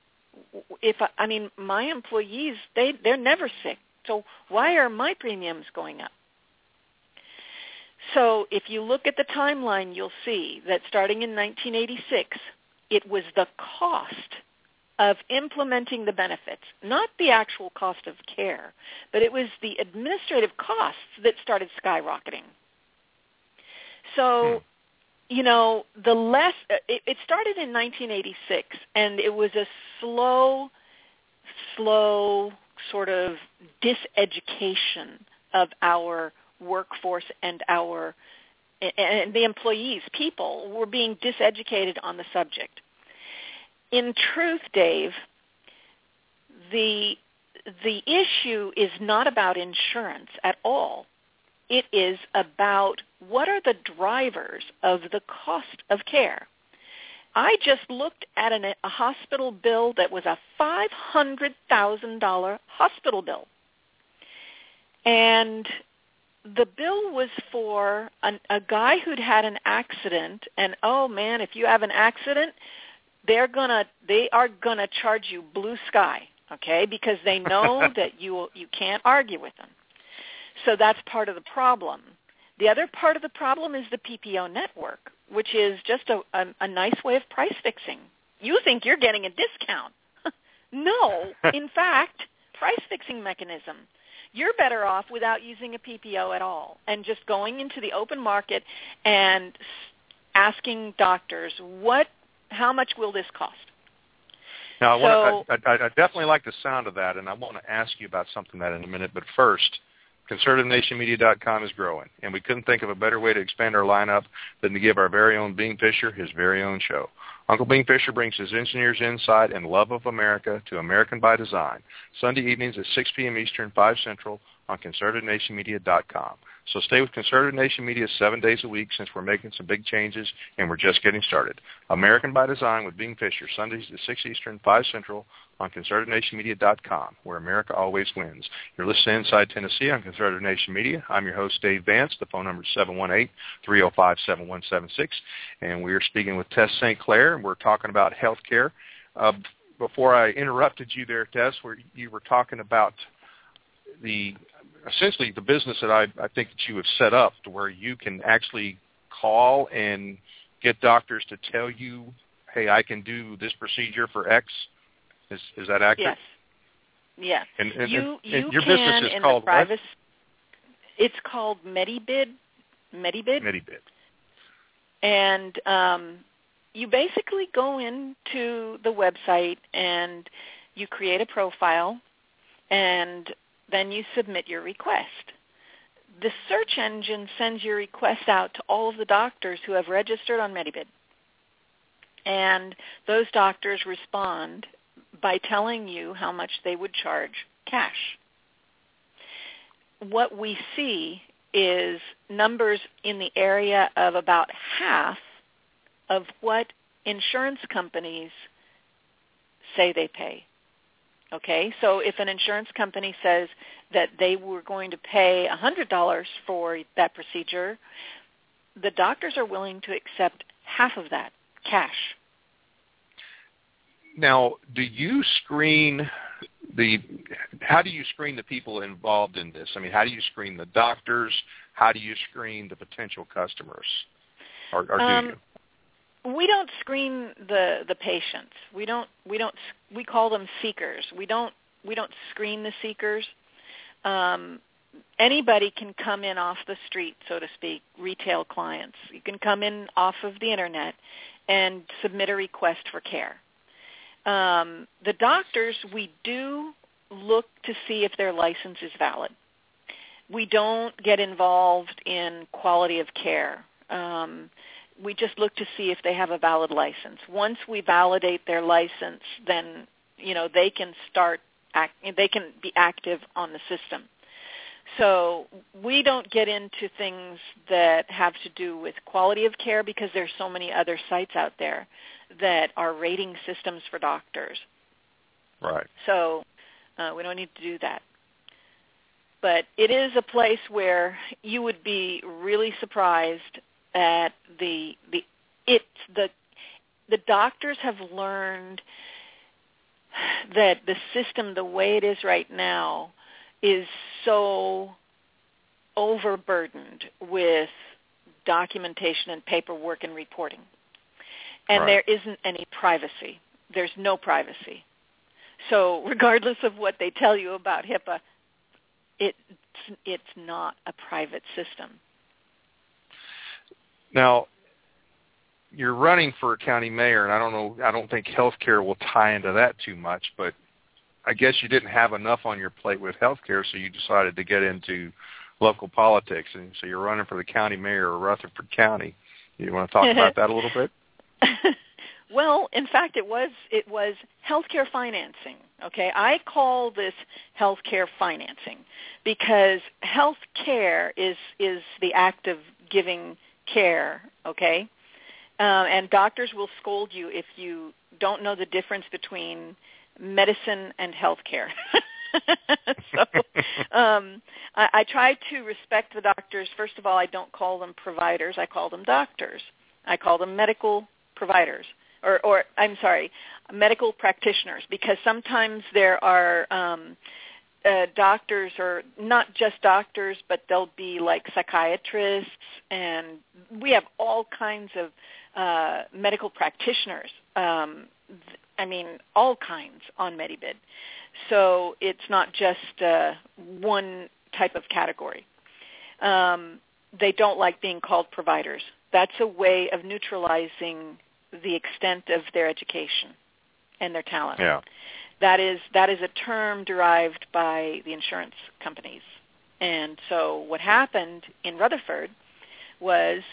My employees, they're never sick, so why are my premiums going up? So if you look at the timeline, you'll see that starting in 1986, it was the cost of implementing the benefits, not the actual cost of care, but it was the administrative costs that started skyrocketing. So, it started in 1986, and it was a slow sort of diseducation of our workforce and the employees. People were being diseducated on the subject. In truth, Dave, the issue is not about insurance at all. It is about what are the drivers of the cost of care. I just looked at a hospital bill that was a $500,000 hospital bill. And the bill was for a guy who'd had an accident, and oh man, if you have an accident, they are gonna charge you blue sky, okay? Because they know that you can't argue with them. So that's part of the problem. The other part of the problem is the PPO network, which is just a nice way of price fixing. You think you're getting a discount. No, in fact, price fixing mechanism. You're better off without using a PPO at all and just going into the open market and asking doctors, how much will this cost? Now, I definitely like the sound of that, and I want to ask you about something that in a minute. But first, ConservativeNationMedia.com is growing, and we couldn't think of a better way to expand our lineup than to give our very own Bing Fisher his very own show. Uncle Bing Fisher brings his engineer's insight and love of America to American by Design, Sunday evenings at 6 p.m. Eastern, 5 Central on ConservativeNationMedia.com. So stay with Conservative Nation Media 7 days a week since we're making some big changes and we're just getting started. American by Design with Bing Fisher, Sundays at 6 Eastern, 5 Central on ConservativeNationMedia.com, where America always wins. You're listening to Inside Tennessee on Conservative Nation Media. I'm your host, Dave Vance. The phone number is 718-305-7176. And we are speaking with Tess St. Clair, and we're talking about health care. Before I interrupted you there, Tess, where you were talking about essentially the business that I think that you have set up to where you can actually call and get doctors to tell you, hey, I can do this procedure for X. Is that accurate? Yes. And you your can business is in called the private. It's called Medibid. And you basically go into the website and you create a profile, and then you submit your request. The search engine sends your request out to all of the doctors who have registered on Medibid. And those doctors respond by telling you how much they would charge cash. What we see is numbers in the area of about half of what insurance companies say they pay. Okay, so if an insurance company says that they were going to pay $100 for that procedure, the doctors are willing to accept half of that, cash. Now, do you screen how do you screen the people involved in this? I mean, how do you screen the doctors? How do you screen the potential customers? Or do you? We don't screen the patients. We call them seekers. We don't screen the seekers. Anybody can come in off the street, so to speak, retail clients. You can come in off of the internet and submit a request for care. The doctors, we do look to see if their license is valid. We don't get involved in quality of care. We just look to see if they have a valid license. Once we validate their license, then they can they can be active on the system. So we don't get into things that have to do with quality of care because there's so many other sites out there that are rating systems for doctors. Right. So we don't need to do that. But it is a place where you would be really surprised at the doctors have learned that the system, the way it is right now, is so overburdened with documentation and paperwork and reporting. And there isn't any privacy. There's no privacy. So regardless of what they tell you about HIPAA, it's not a private system. Now, you're running for county mayor, and I don't think healthcare will tie into that too much, but I guess you didn't have enough on your plate with healthcare, so you decided to get into local politics, and so you're running for the county mayor of Rutherford County. You want to talk about that a little bit? Well, in fact, it was healthcare financing. Okay, I call this healthcare financing because healthcare is the act of giving care. Okay, and doctors will scold you if you don't know the difference between medicine and healthcare. So I try to respect the doctors. First of all, I don't call them providers. I call them doctors. I call them medical providers, or I'm sorry, medical practitioners, because sometimes there are doctors, or not just doctors, but they'll be like psychiatrists, and we have all kinds of medical practitioners. I mean, all kinds on MediBid. So it's not just one type of category. They don't like being called providers. That's a way of neutralizing the extent of their education and their talent. Yeah. That is a term derived by the insurance companies. And so what happened in Rutherford was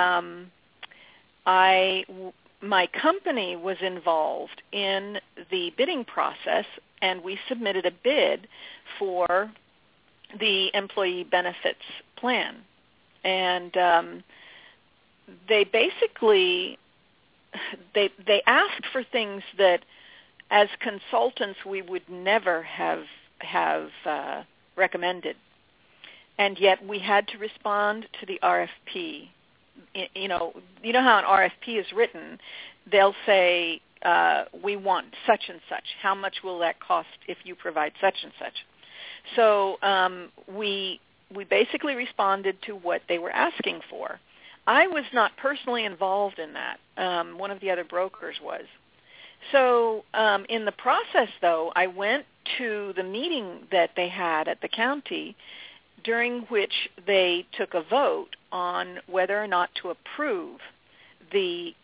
my company was involved in the bidding process, and we submitted a bid for the employee benefits plan. And they basically they asked for things that, as consultants, we would never have recommended, and yet we had to respond to the RFP. You know how an RFP is written. They'll say, we want such and such. How much will that cost if you provide such and such? So we basically responded to what they were asking for. I was not personally involved in that. One of the other brokers was. So in the process, though, I went to the meeting that they had at the county, during which they took a vote on whether or not to approve the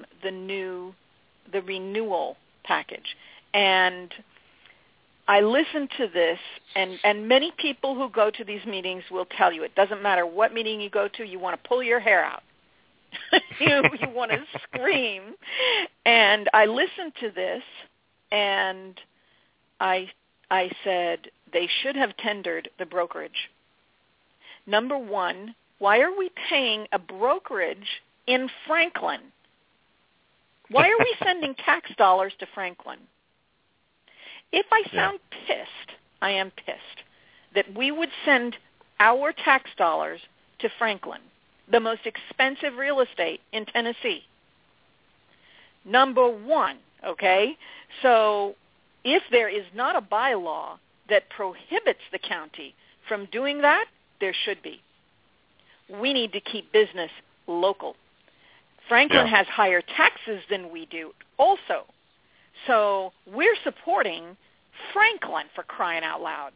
renewal package. And I listened to this, and many people who go to these meetings will tell you it doesn't matter what meeting you go to, you want to pull your hair out. you want to scream. And I listened to this, and I said they should have tendered the brokerage. Number one, why are we paying a brokerage in Franklin? Why are we sending tax dollars to Franklin? If I sound pissed, I am pissed that we would send our tax dollars to Franklin, the most expensive real estate in Tennessee. Number one, okay? So if there is not a bylaw that prohibits the county from doing that, there should be. We need to keep business local. Franklin has higher taxes than we do also. So we're supporting Franklin, for crying out loud.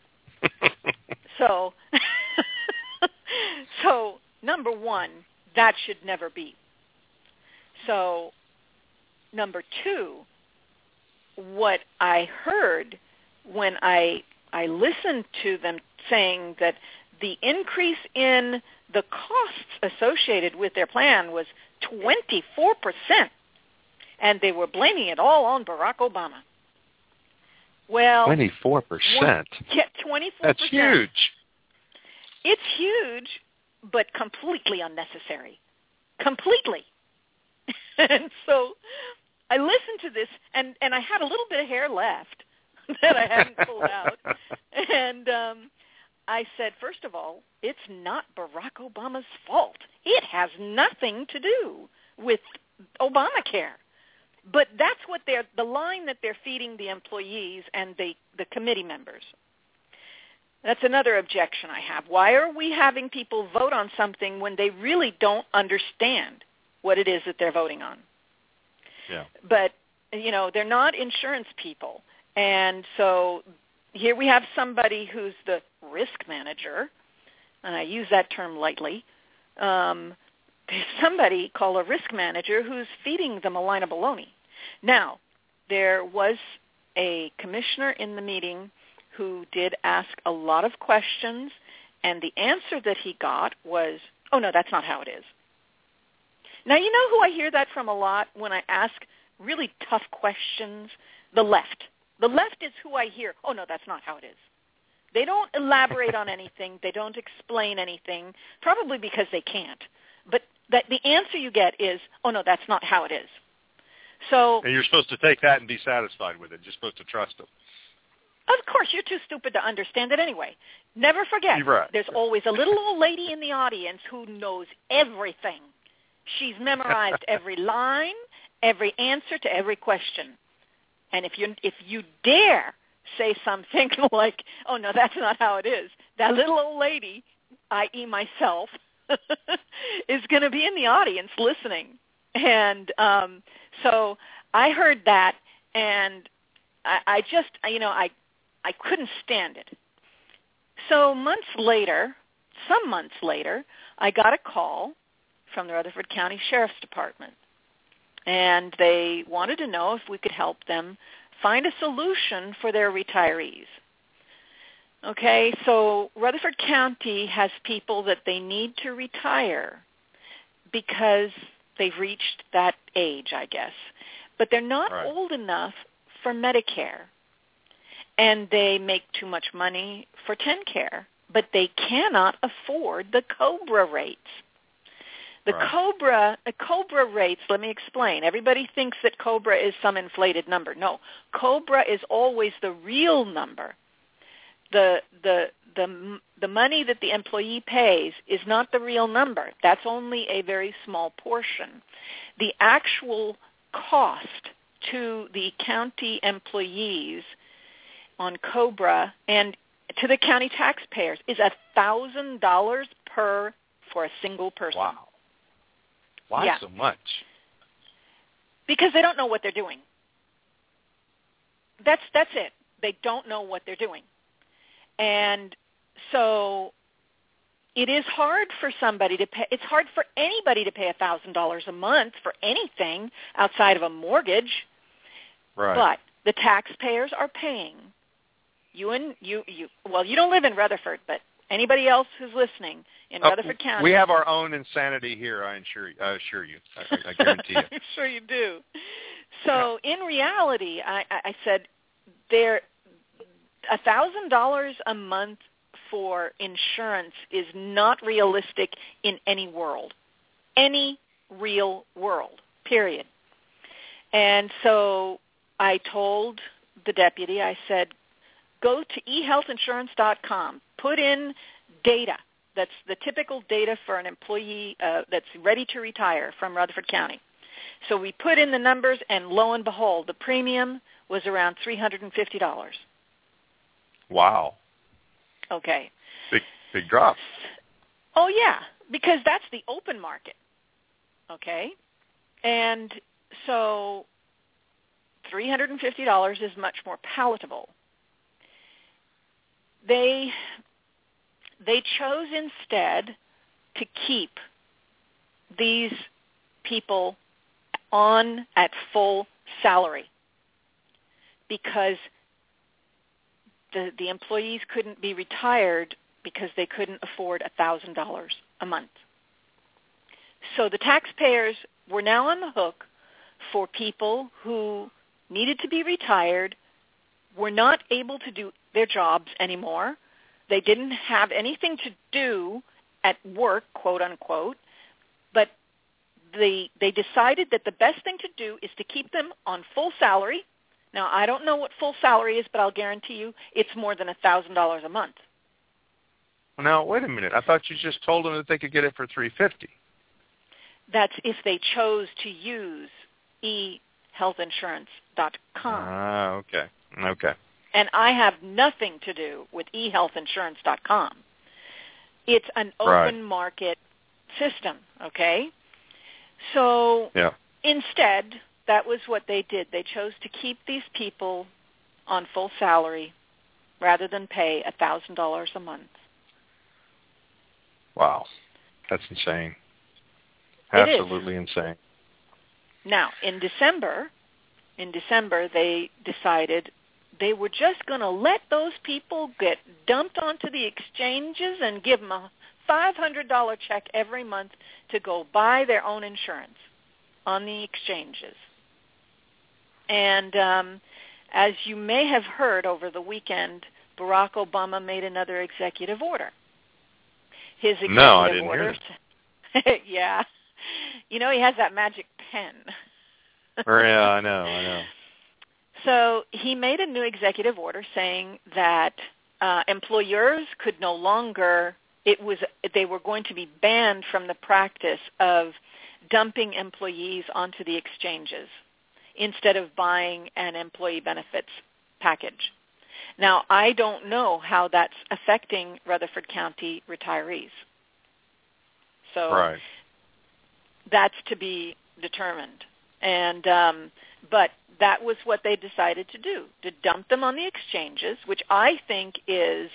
So number one, that should never be. So number two, what I heard when I listened to them saying that the increase in the costs associated with their plan was 24%, and they were blaming it all on Barack Obama. Well, 24%? Yeah, 24%. That's huge. It's huge, but completely unnecessary. Completely. And so I listened to this, and I had a little bit of hair left that I hadn't pulled out. And I said, first of all, it's not Barack Obama's fault. It has nothing to do with Obamacare. But that's what the line that they're feeding the employees and the committee members. That's another objection I have. Why are we having people vote on something when they really don't understand what it is that they're voting on? Yeah. But, they're not insurance people. And so here we have somebody who's the risk manager, and I use that term lightly. There's somebody called a risk manager who's feeding them a line of baloney. Now, there was a commissioner in the meeting who did ask a lot of questions, and the answer that he got was, oh, no, that's not how it is. Now, you know who I hear that from a lot when I ask really tough questions? The left. The left is who I hear, oh, no, that's not how it is. They don't elaborate on anything. They don't explain anything, probably because they can't. But the answer you get is, oh, no, that's not how it is. So, and you're supposed to take that and be satisfied with it. You're supposed to trust them. Of course, you're too stupid to understand it anyway. Never forget, there's always a little old lady in the audience who knows everything. She's memorized every line, every answer to every question. And if you dare say something like, oh, no, that's not how it is, that little old lady, i.e. myself, is going to be in the audience listening. And so I heard that, and I just, I couldn't stand it. So some months later, I got a call from the Rutherford County Sheriff's Department, and they wanted to know if we could help them find a solution for their retirees. Okay, so Rutherford County has people that they need to retire because they've reached that age, I guess. But they're not old enough for Medicare, and they make too much money for TennCare, but they cannot afford the COBRA rates. The COBRA rates, let me explain. Everybody thinks that COBRA is some inflated number. No, COBRA is always the real number. The money that the employee pays is not the real number. That's only a very small portion. The actual cost to the county employees on COBRA and to the county taxpayers is $1,000 for a single person. Wow. Why so much? Because they don't know what they're doing. That's it. They don't know what they're doing. And so it is hard for somebody to pay. It's hard for anybody to pay $1,000 a month for anything outside of a mortgage. Right. But the taxpayers are paying. You don't live in Rutherford, but anybody else who's listening in Rutherford County. We have our own insanity here, I assure you. I guarantee you. I'm sure you do. So in reality, I said there $1,000 a month for insurance is not realistic in any world, any real world, period. And so I told the deputy, I said, go to ehealthinsurance.com, put in data. That's the typical data for an employee that's ready to retire from Rutherford County. So we put in the numbers, and lo and behold, the premium was around $350. Wow. Okay. Big drop. Oh, yeah, because that's the open market. Okay? And so $350 is much more palatable. They chose instead to keep these people on at full salary because the employees couldn't be retired because they couldn't afford $1,000 a month. So the taxpayers were now on the hook for people who needed to be retired, were not able to do their jobs anymore. They didn't have anything to do at work, quote unquote, but they decided that the best thing to do is to keep them on full salary. Now, I don't know what full salary is, but I'll guarantee you it's more than $1,000 a month. Now, wait a minute. I thought you just told them that they could get it for $350. That's if they chose to use ehealthinsurance.com. Ah, okay. Okay. And I have nothing to do with ehealthinsurance.com. It's an open market system, okay? So instead, that was what they did. They chose to keep these people on full salary rather than pay $1,000 a month. Wow. That's insane. Absolutely insane. Now, in December, they decided they were just going to let those people get dumped onto the exchanges and give them a $500 check every month to go buy their own insurance on the exchanges. And as you may have heard over the weekend, Barack Obama made another executive order. His executive I didn't order, hear it. Yeah. You know, he has that magic pen. Yeah, I know. So he made a new executive order saying that employers could no longer, they were going to be banned from the practice of dumping employees onto the exchanges instead of buying an employee benefits package. Now, I don't know how that's affecting Rutherford County retirees. So that's to be determined. And but that was what they decided to do, to dump them on the exchanges, which I think it's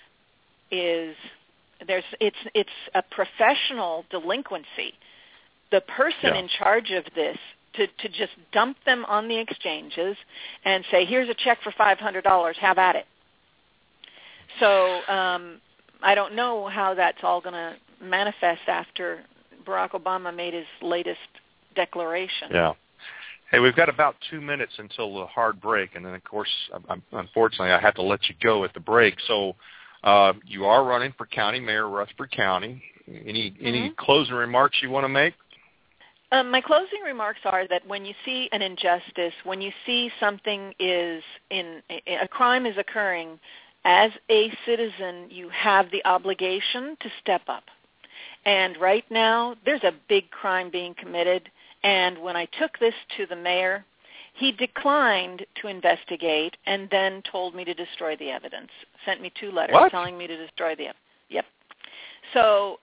a professional delinquency. The person in charge of this to just dump them on the exchanges and say, here's a check for $500, have at it. So I don't know how that's all going to manifest after Barack Obama made his latest declaration. Yeah. Hey, we've got about 2 minutes until the hard break, and then, of course, unfortunately, I have to let you go at the break. So you are running for county mayor of Rutherford County. Any closing remarks you want to make? My closing remarks are that when you see an injustice, when you see something a crime is occurring, as a citizen, you have the obligation to step up. And right now, there's a big crime being committed. And when I took this to the mayor, he declined to investigate and then told me to destroy the evidence. Sent me 2 letters telling me to destroy the evidence. Yep. So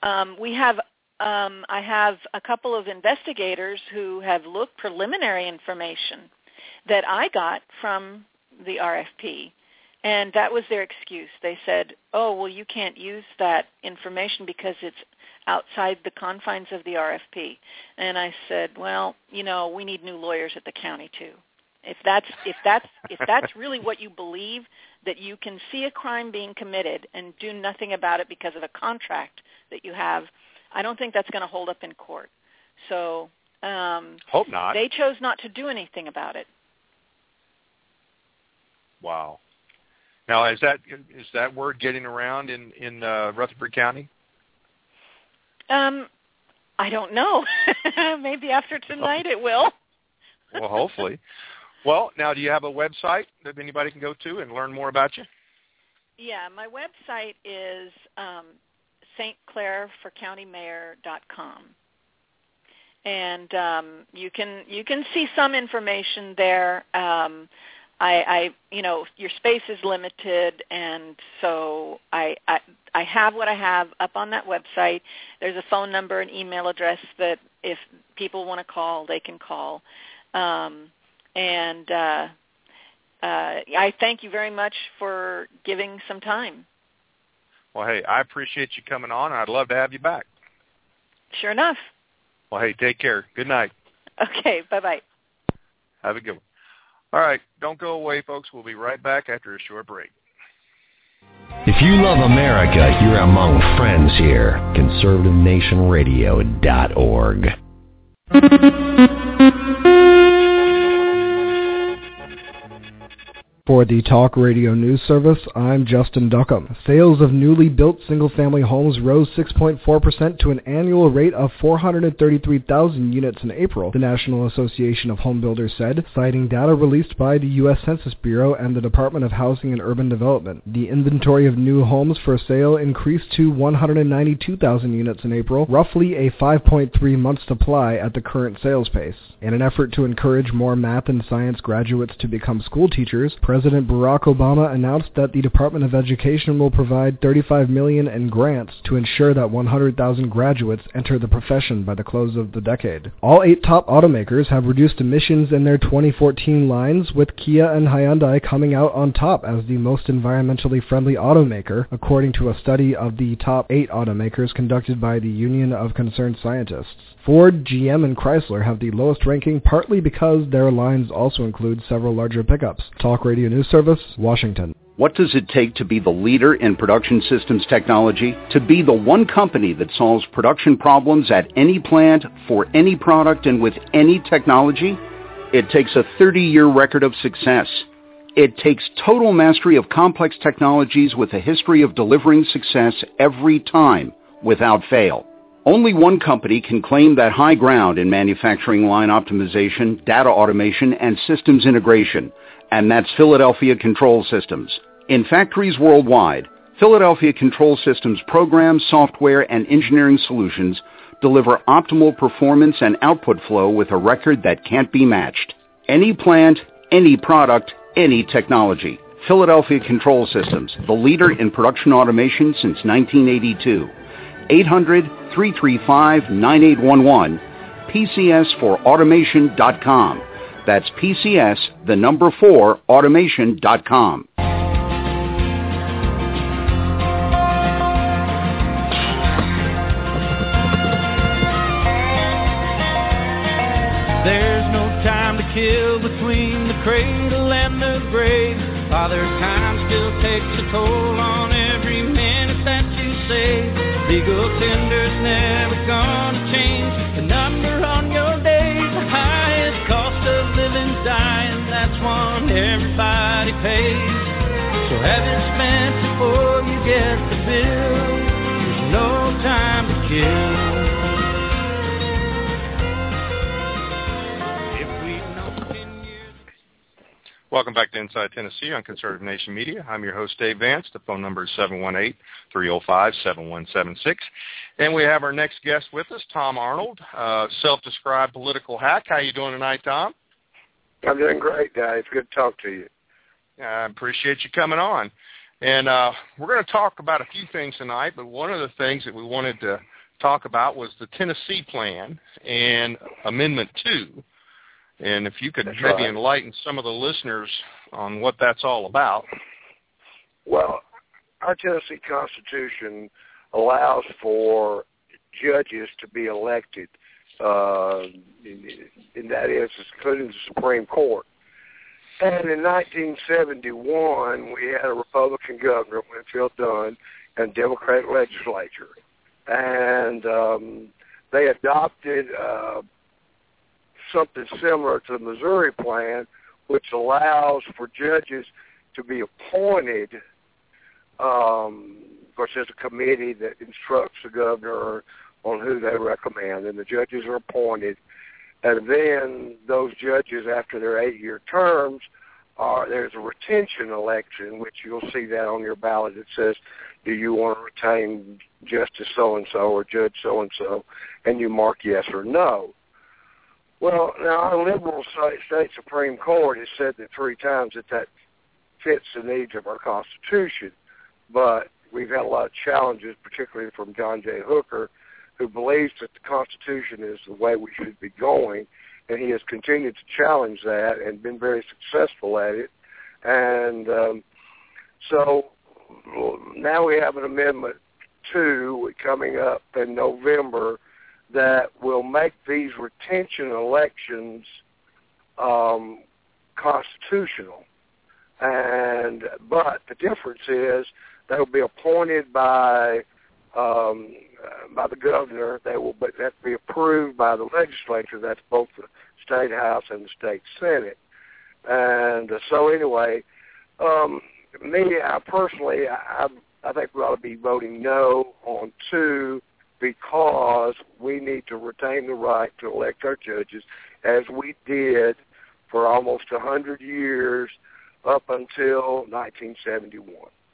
I have a couple of investigators who have looked preliminary information that I got from the RFP, and that was their excuse. They said, oh, well, you can't use that information because it's outside the confines of the RFP. And I said, well, we need new lawyers at the county too. If that's really what you believe, that you can see a crime being committed and do nothing about it because of a contract that you have, I don't think that's going to hold up in court. So hope not. They chose not to do anything about it. Wow. Now, is that word getting around in Rutherford County? I don't know. Maybe after tonight it will. Well, hopefully. Well, now, do you have a website that anybody can go to and learn more about you? Yeah, my website is stclairforcountymayor.com. And you can see some information there. Your space is limited, and so I have what I have up on that website. There's a phone number, an email address that if people want to call, they can call. I thank you very much for giving some time. Well, hey, I appreciate you coming on, and I'd love to have you back. Sure enough. Well, hey, take care. Good night. Okay, bye-bye. Have a good one. All right, don't go away, folks. We'll be right back after a short break. If you love America, you're among friends here. ConservativeNationRadio.org. For the Talk Radio News Service, I'm Justin Duckham. Sales of newly built single-family homes rose 6.4% to an annual rate of 433,000 units in April, the National Association of Home Builders said, citing data released by the U.S. Census Bureau and the Department of Housing and Urban Development. The inventory of new homes for sale increased to 192,000 units in April, roughly a 5.3-month supply at the current sales pace. In an effort to encourage more math and science graduates to become school teachers, President Barack Obama announced that the Department of Education will provide $35 million in grants to ensure that 100,000 graduates enter the profession by the close of the decade. All 8 top automakers have reduced emissions in their 2014 lines, with Kia and Hyundai coming out on top as the most environmentally friendly automaker, according to a study of the top 8 automakers conducted by the Union of Concerned Scientists. Ford, GM, and Chrysler have the lowest ranking, partly because their lines also include several larger pickups. Talk Radio News Service, Washington. What does it take to be the leader in production systems technology? To be the one company that solves production problems at any plant, for any product, and with any technology? It takes a 30-year record of success. It takes total mastery of complex technologies with a history of delivering success every time, without fail. Only one company can claim that high ground in manufacturing line optimization, data automation, and systems integration, and that's Philadelphia Control Systems. In factories worldwide, Philadelphia Control Systems programs, software, and engineering solutions deliver optimal performance and output flow with a record that can't be matched. Any plant, any product, any technology. Philadelphia Control Systems, the leader in production automation since 1982. 800-335-9811, PCS4automation.com. That's PCS, the number 4, automation.com. There's no time to kill between the cradle and the grave. Father Time still takes a toll on every minute that you save. Legal tender's never gonna change the number on your day. The highest cost of living, dying, that's one everybody pays. So have it spent before you get the bill. There's no time to kill. Welcome back to Inside Tennessee on Conservative Nation Media. I'm your host, Dave Vance. The phone number is 718-305-7176. And we have our next guest with us, Tom Arnold, self-described political hack. How you doing tonight, Tom? I'm doing great, guys. Good to talk to you. I appreciate you coming on. And we're going to talk about a few things tonight, but one of the things that we wanted to talk about was the Tennessee Plan and Amendment 2. And if you could maybe enlighten some of the listeners on what that's all about. Well, our Tennessee Constitution allows for judges to be elected, and that is including the Supreme Court. And in 1971, we had a Republican governor, Winfield Dunn, and Democratic legislature. And they adopted something similar to the Missouri Plan, which allows for judges to be appointed. Of course, there's a committee that instructs the governor on who they recommend, and the judges are appointed. And then those judges, after their 8-year terms, there's a retention election, which you'll see that on your ballot. It says, do you want to retain Justice so-and-so or Judge so-and-so, and you mark yes or no. Well, now our liberal state Supreme Court has said that 3 times that fits the needs of our Constitution, but we've had a lot of challenges, particularly from John J. Hooker, who believes that the Constitution is the way we should be going, and he has continued to challenge that and been very successful at it. And so now we have an Amendment 2 coming up in November that will make these retention elections constitutional. But the difference is they will be appointed by the governor. They will have to be approved by the legislature. That's both the state house and the state senate. And so anyway, I personally think we ought to be voting no on 2 because we need to retain the right to elect our judges as we did for almost 100 years up until 1971.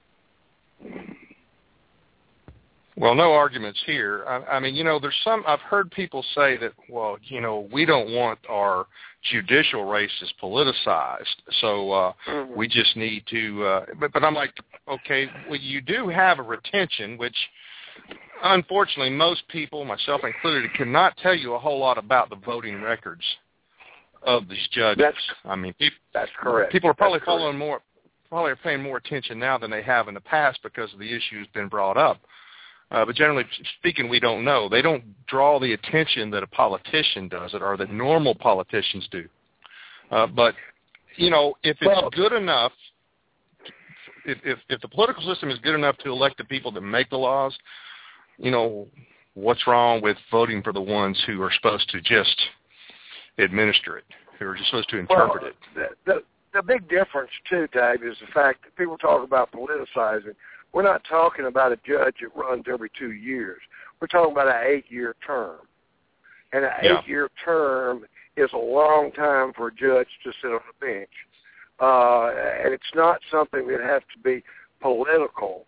Well, no arguments here. I mean, there's I've heard people say that, well, we don't want our judicial races politicized, so we just need to, but I'm like, okay, well, you do have a retention, which unfortunately most people, myself included, cannot tell you a whole lot about the voting records of these judges. That's correct. People are probably probably are paying more attention now than they have in the past because of the issues been brought up. But generally speaking, we don't know. They don't draw the attention that a politician does it or that normal politicians do. But, if it's good enough, if the political system is good enough to elect the people that make the laws, what's wrong with voting for the ones who are supposed to just administer it, who are just supposed to interpret it? The big difference, too, Dave, is the fact that people talk about politicizing. We're not talking about a judge that runs every 2 years. We're talking about an 8-year term. And an 8-year term is a long time for a judge to sit on a bench. And it's not something that has to be political,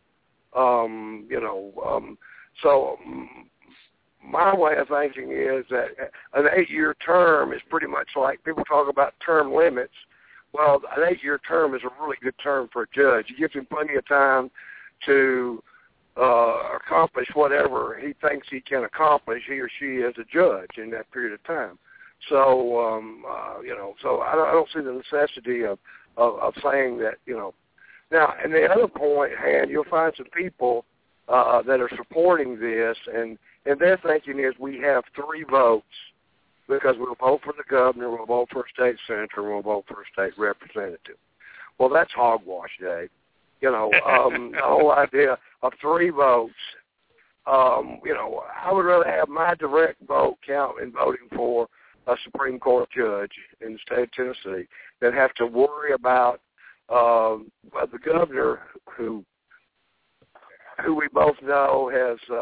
So my way of thinking is that an 8-year term is pretty much like people talk about term limits. Well, an 8-year term is a really good term for a judge. It gives him plenty of time to accomplish whatever he thinks he can accomplish, he or she as a judge in that period of time. So, so I don't see the necessity of saying that, Now, and the other point, Han, you'll find some people that are supporting this, and their thinking is we have 3 votes because we'll vote for the governor, we'll vote for a state senator, we'll vote for a state representative. Well, that's hogwash, Dave. The whole idea of 3 votes, I would rather have my direct vote count in voting for a Supreme Court judge in the state of Tennessee than have to worry about the governor who we both know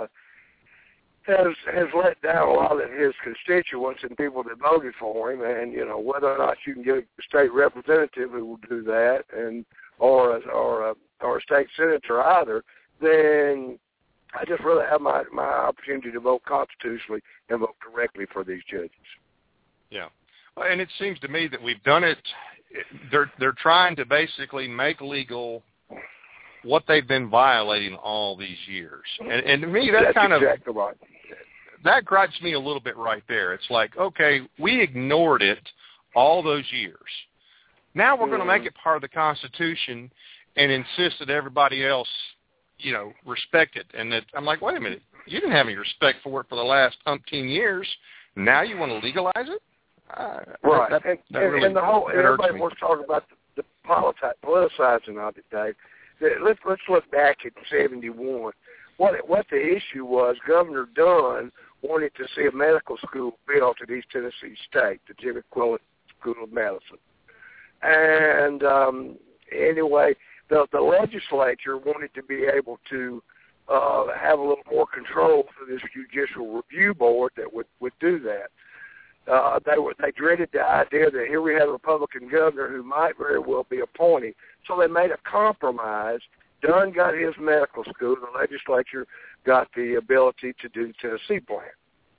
has let down a lot of his constituents and people that voted for him, and whether or not you can get a state representative who will do that, or a state senator either, then I just rather have my opportunity to vote constitutionally and vote directly for these judges. Yeah, and it seems to me that we've done it. They're trying to basically make legal what they've been violating all these years, and to me that's kind exactly right. That gripes me a little bit right there. It's like, okay, we ignored it all those years. Now we're going to make it part of the Constitution and insist that everybody else, respect it. And that I'm like, wait a minute, you didn't have any respect for it for the last umpteen years. Now you want to legalize it? Right. Really, and the whole everybody wants to talk about the politicizing of it, Dave. Let's look back at 1971. What the issue was, Governor Dunn wanted to see a medical school built at East Tennessee State, the Jimmy Quillett School of Medicine. And anyway, the legislature wanted to be able to have a little more control for this judicial review board that would do that. they dreaded the idea that here we have a Republican governor who might very well be appointed. So they made a compromise. Dunn got his medical school. The legislature got the ability to do the Tennessee plan.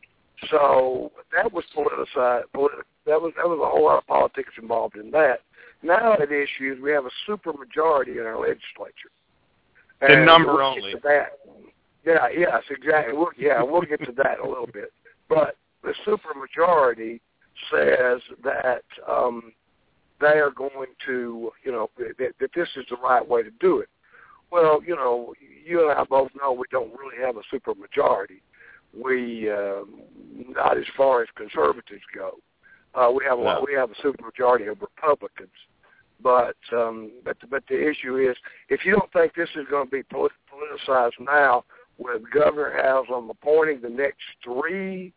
So that was politicized. That was a whole lot of politics involved in that. Now at issue is we have a supermajority in our legislature. In number only. Yeah, yes, exactly. We'll get to that a little bit. But the supermajority says that they are going to, that this is the right way to do it. Well, you and I both know we don't really have a supermajority. We not as far as conservatives go. We have a supermajority of Republicans. But the issue is, if you don't think this is going to be politicized now, where the governor has them appointing the next three,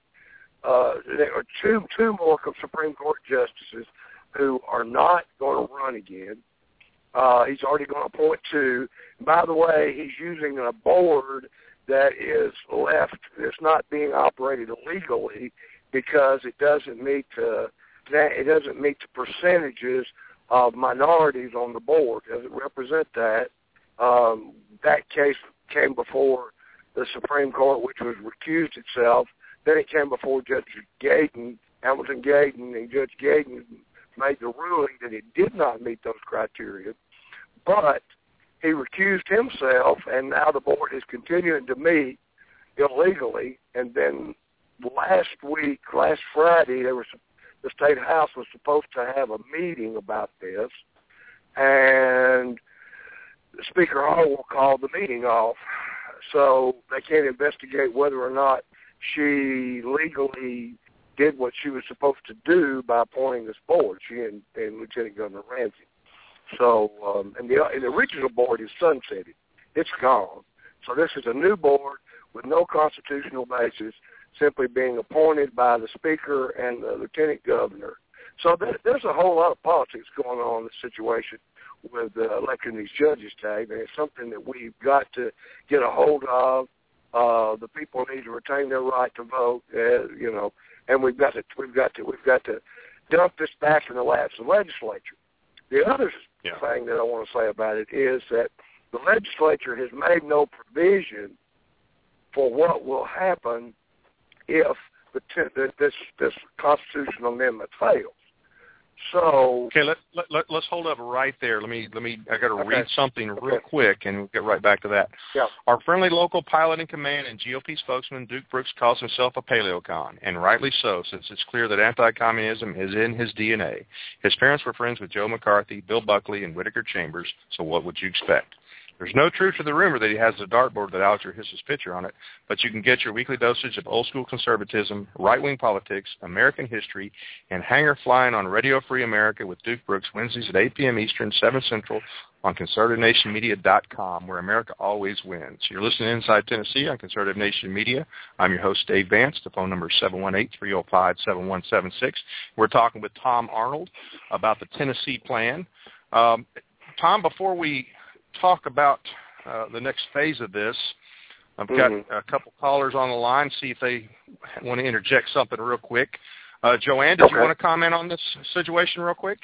two more Supreme Court justices who are not going to run again. He's already going to appoint two. By the way, he's using a board that is left. It's not being operated illegally because it doesn't meet the percentages of minorities on the board. Doesn't represent that. That case came before the Supreme Court, which was recused itself. Then it came before Judge Gayden, Hamilton Gayden, and Judge Gayden made the ruling that it did not meet those criteria. But he recused himself, and now the board is continuing to meet illegally. And then last Friday, the State House was supposed to have a meeting about this, and Speaker Hall called the meeting off. So they can't investigate whether or not she legally did what she was supposed to do by appointing this board, she and Lieutenant Governor Ramsey. So, and the original board is sunsetted. It's gone. So this is a new board with no constitutional basis, simply being appointed by the Speaker and the Lieutenant Governor. So there's a whole lot of politics going on in this situation with electing these judges, Dave, and it's something that we've got to get a hold of. The people need to retain their right to vote, and we've got to dump this back in the laps of the legislature. The other thing that I want to say about it is that the legislature has made no provision for what will happen if this constitutional amendment fails. So okay, let's hold up right there. I got to read something real quick, and we'll get right back to that. Yeah. Our friendly local pilot in command and GOP spokesman Duke Brooks calls himself a paleocon, and rightly so, since it's clear that anti-communism is in his DNA. His parents were friends with Joe McCarthy, Bill Buckley, and Whittaker Chambers, so what would you expect? There's no truth to the rumor that he has a dartboard that Alger Hiss's picture on it, but you can get your weekly dosage of old-school conservatism, right-wing politics, American history, and hanger flying on Radio Free America with Duke Brooks Wednesdays at 8 p.m. Eastern, 7 Central on ConservativeNationMedia.com, where America always wins. You're listening to Inside Tennessee on Conservative Nation Media. I'm your host, Dave Vance. The phone number is 718-305-7176. We're talking with Tom Arnold about the Tennessee plan. Tom, before we talk about the next phase of this, I've got a couple callers on the line, see if they want to interject something real quick. Joanne, did you want to comment on this situation real quick?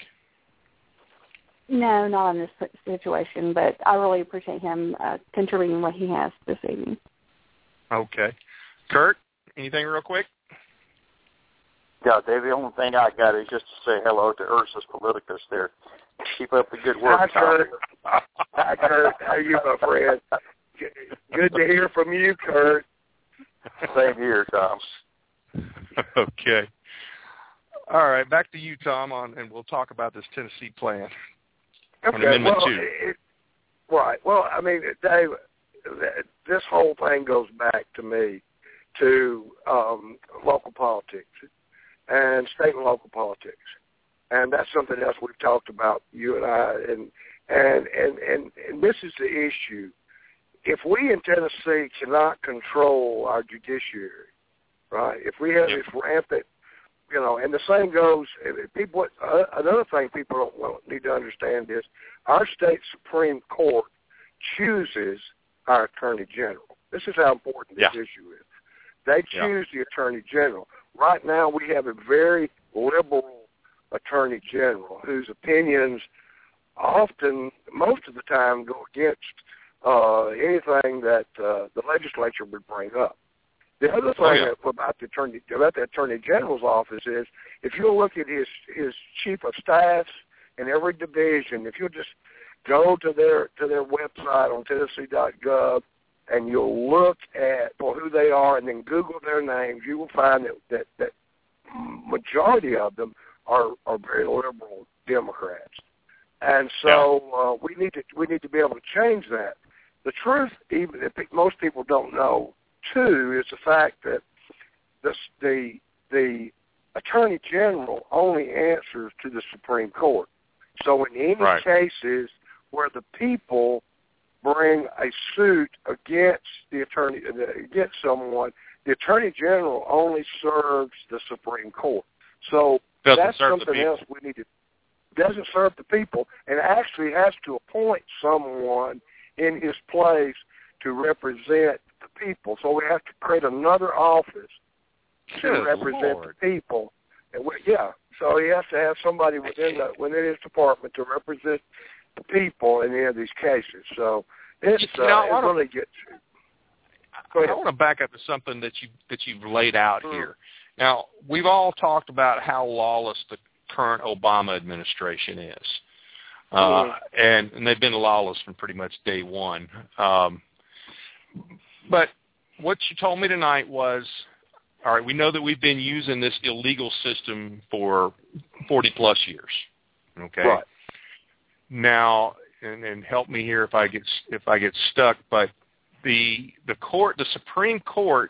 No, not on this situation, but I really appreciate him contributing what he has this evening. Okay. Kurt, anything real quick? Yeah, Dave, the only thing I got is just to say hello to Ursus Politicus there. Keep up the good work, Tom. Hi, Kurt. How are you, my friend? Good to hear from you, Kurt. Same here, Tom. Okay. All right, back to you, Tom, and we'll talk about this Tennessee plan. Okay. Amendment 2. Right. Well, I mean, Dave, this whole thing goes back to me to local politics and state and local politics. And that's something else we've talked about, you and I, and this is the issue. If we in Tennessee cannot control our judiciary, right? If we have this rampant, and the same goes. Another thing people don't need to understand is our state Supreme Court chooses our Attorney General. This is how important this issue is. They choose the Attorney General. right now we have a very liberal attorney general whose opinions often, most of the time, go against anything that the legislature would bring up. The other thing about the attorney general's office is, if you look at his chief of staffs in every division, if you just go to their website on Tennessee.gov and you'll look at who they are and then Google their names, you will find that majority of them are very liberal Democrats. And so we need to be able to change that. The truth, even if most people don't know, too, is the fact that the Attorney General only answers to the Supreme Court. So in any cases where the people bring a suit against someone, the Attorney General only serves the Supreme Court. So that's something else we need to. Doesn't serve the people, and actually has to appoint someone in his place to represent the people. So we have to create another office to represent the people. And so he has to have somebody within his department to represent the people in any of these cases. So it really gets. I want to back up to something that you've laid out here. Now, we've all talked about how lawless the current Obama administration is. And they've been lawless from pretty much day one. But what you told me tonight was, all right, we know that we've been using this illegal system for 40-plus years. Okay? Right. Now, and help me here if I get stuck, but the Supreme Court,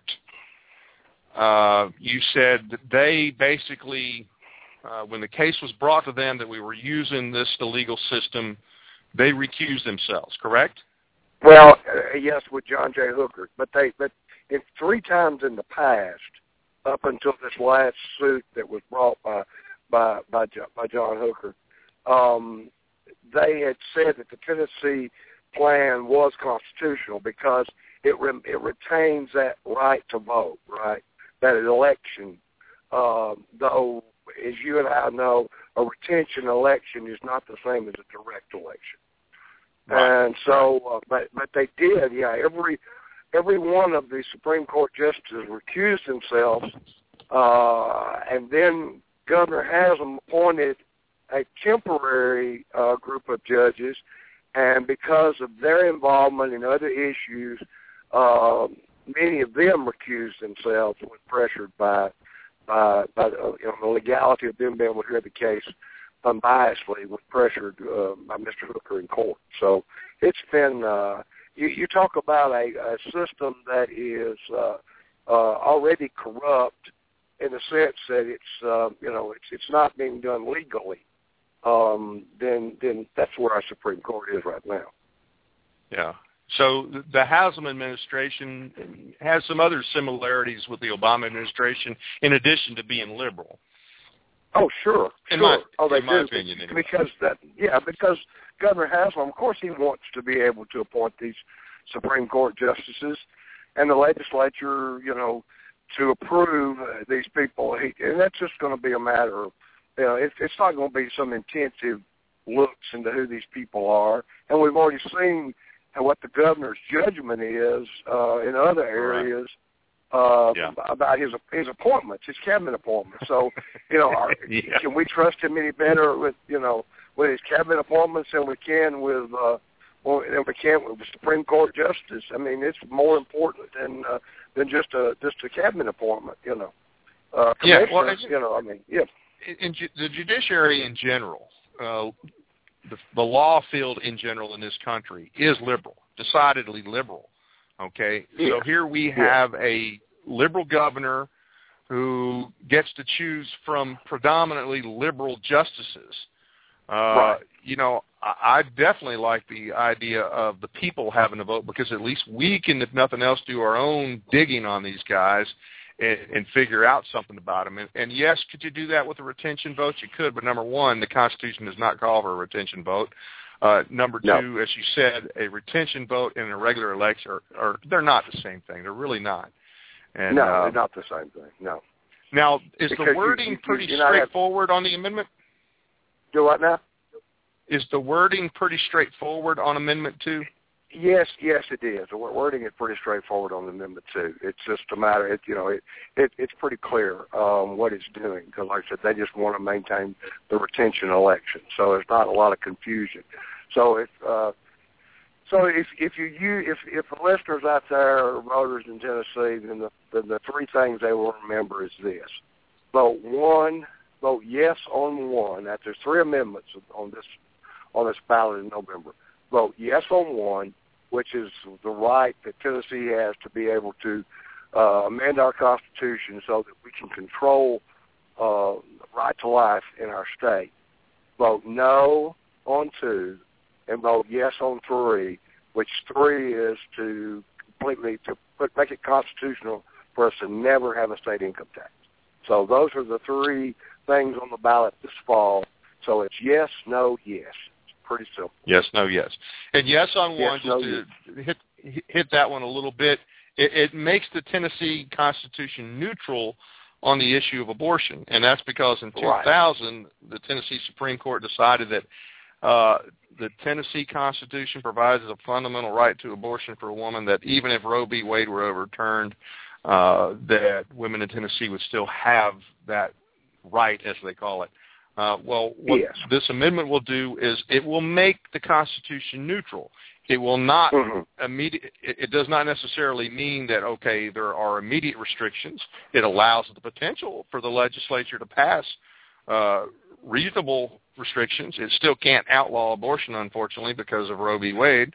you said that they basically, when the case was brought to them that we were using this illegal system, they recused themselves, correct? Well, yes, with John J. Hooker, but in 3 times in the past, up until this last suit that was brought by John Hooker, they had said that the Tennessee plan was constitutional because it retains that right to vote, right? That election, though, as you and I know, a retention election is not the same as a direct election. Right. And so, but they did, every one of the Supreme Court justices recused themselves, and then Governor Haslam appointed a temporary group of judges, and because of their involvement in other issues, many of them recused themselves and were pressured by the legality of them being able to hear the case unbiasedly, was pressured by Mr. Hooker in court. So it's been you talk about a system that is already corrupt in the sense that it's not being done legally. Then that's where our Supreme Court is right now. Yeah. So the Haslam administration has some other similarities with the Obama administration, in addition to being liberal. Oh, sure. In my opinion, anyway. Because Governor Haslam, of course, he wants to be able to appoint these Supreme Court justices, and the legislature, to approve these people, and that's just going to be a matter of, it's not going to be some intensive looks into who these people are, and we've already seen what the governor's judgment is in other areas about his appointments, his cabinet appointments. So, can we trust him any better with his cabinet appointments than we can with the Supreme Court justice? I mean, it's more important than just a cabinet appointment. Commissioners, In the judiciary in general, the law field in general in this country is liberal, decidedly liberal. Okay, so here we have a liberal governor who gets to choose from predominantly liberal justices. I definitely like the idea of the people having a vote, because at least we can, if nothing else, do our own digging on these guys and figure out something about them. And yes, could you do that with a retention vote? You could, but number one, the Constitution does not call for a retention vote. Number two, as you said, a retention vote and a regular election they're not the same thing. They're really not. And, no, they're not the same thing. No. Now, is because the wording pretty straightforward on the amendment? Do what now? Is the wording pretty straightforward on Amendment 2? Yes, it is. The wording is pretty straightforward on Amendment 2. It's just a matter, it's pretty clear what it's doing, because like I said, they just want to maintain the retention election, so there's not a lot of confusion. So if the listeners out there are voters in Tennessee, then the three things they will remember is this: vote yes on one. That there's three amendments on this ballot in November. Vote yes on one, which is the right that Tennessee has to be able to amend our Constitution so that we can control the right to life in our state. Vote no on 2, and vote yes on 3, which 3 is to completely make it constitutional for us to never have a state income tax. So those are the three things on the ballot this fall. So it's yes, no, yes. Pretty simple. Yes, no, yes. And yes on yes, one, no, just to hit that one a little bit, it makes the Tennessee Constitution neutral on the issue of abortion. And that's because in 2000, the Tennessee Supreme Court decided that the Tennessee Constitution provides a fundamental right to abortion for a woman, that even if Roe v. Wade were overturned, that women in Tennessee would still have that right, as they call it. What this amendment will do is it will make the Constitution neutral. It will not it does not necessarily mean that, okay, there are immediate restrictions. It allows the potential for the legislature to pass reasonable restrictions. It still can't outlaw abortion, unfortunately, because of Roe v. Wade.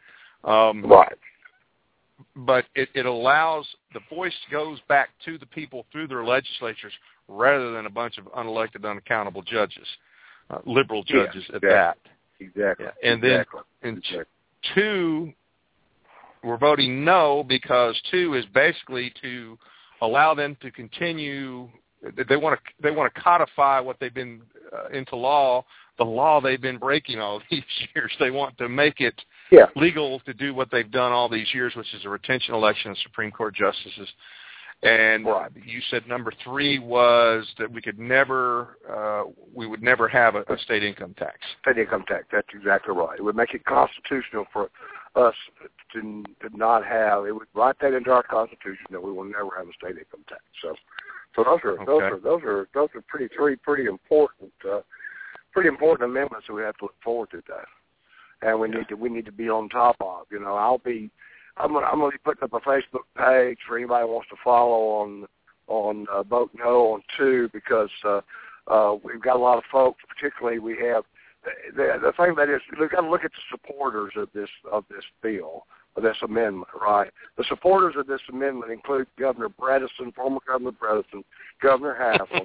But it allows, the voice goes back to the people through their legislatures rather than a bunch of unelected, unaccountable judges, liberal judges at that. Exactly. Yeah. And then in 2, we're voting no because 2 is basically to allow them to continue. They want to codify what they've been into law, the law they've been breaking all these years. They want to make it legal to do what they've done all these years, which is a retention election of Supreme Court justices. And you said number 3 was that we would never have a state income tax. State income tax, that's exactly right. It would make it constitutional for us to not have. It would write that into our Constitution that we will never have a state income tax. So those are three pretty important amendments that we have to look forward to, Dave. And we need to be on top of. I'm gonna be putting up a Facebook page for anybody who wants to follow on vote no on 2, because we've got a lot of folks. Particularly, we have the thing that is, we've got to look at the supporters of this bill, of this amendment. Right, the supporters of this amendment include Governor Bredesen, former Governor Bredesen, Governor Haslam,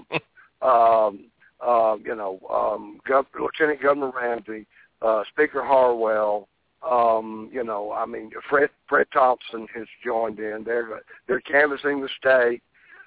Lieutenant Governor Ramsey, Speaker Harwell. Fred Thompson has joined in. They're canvassing the state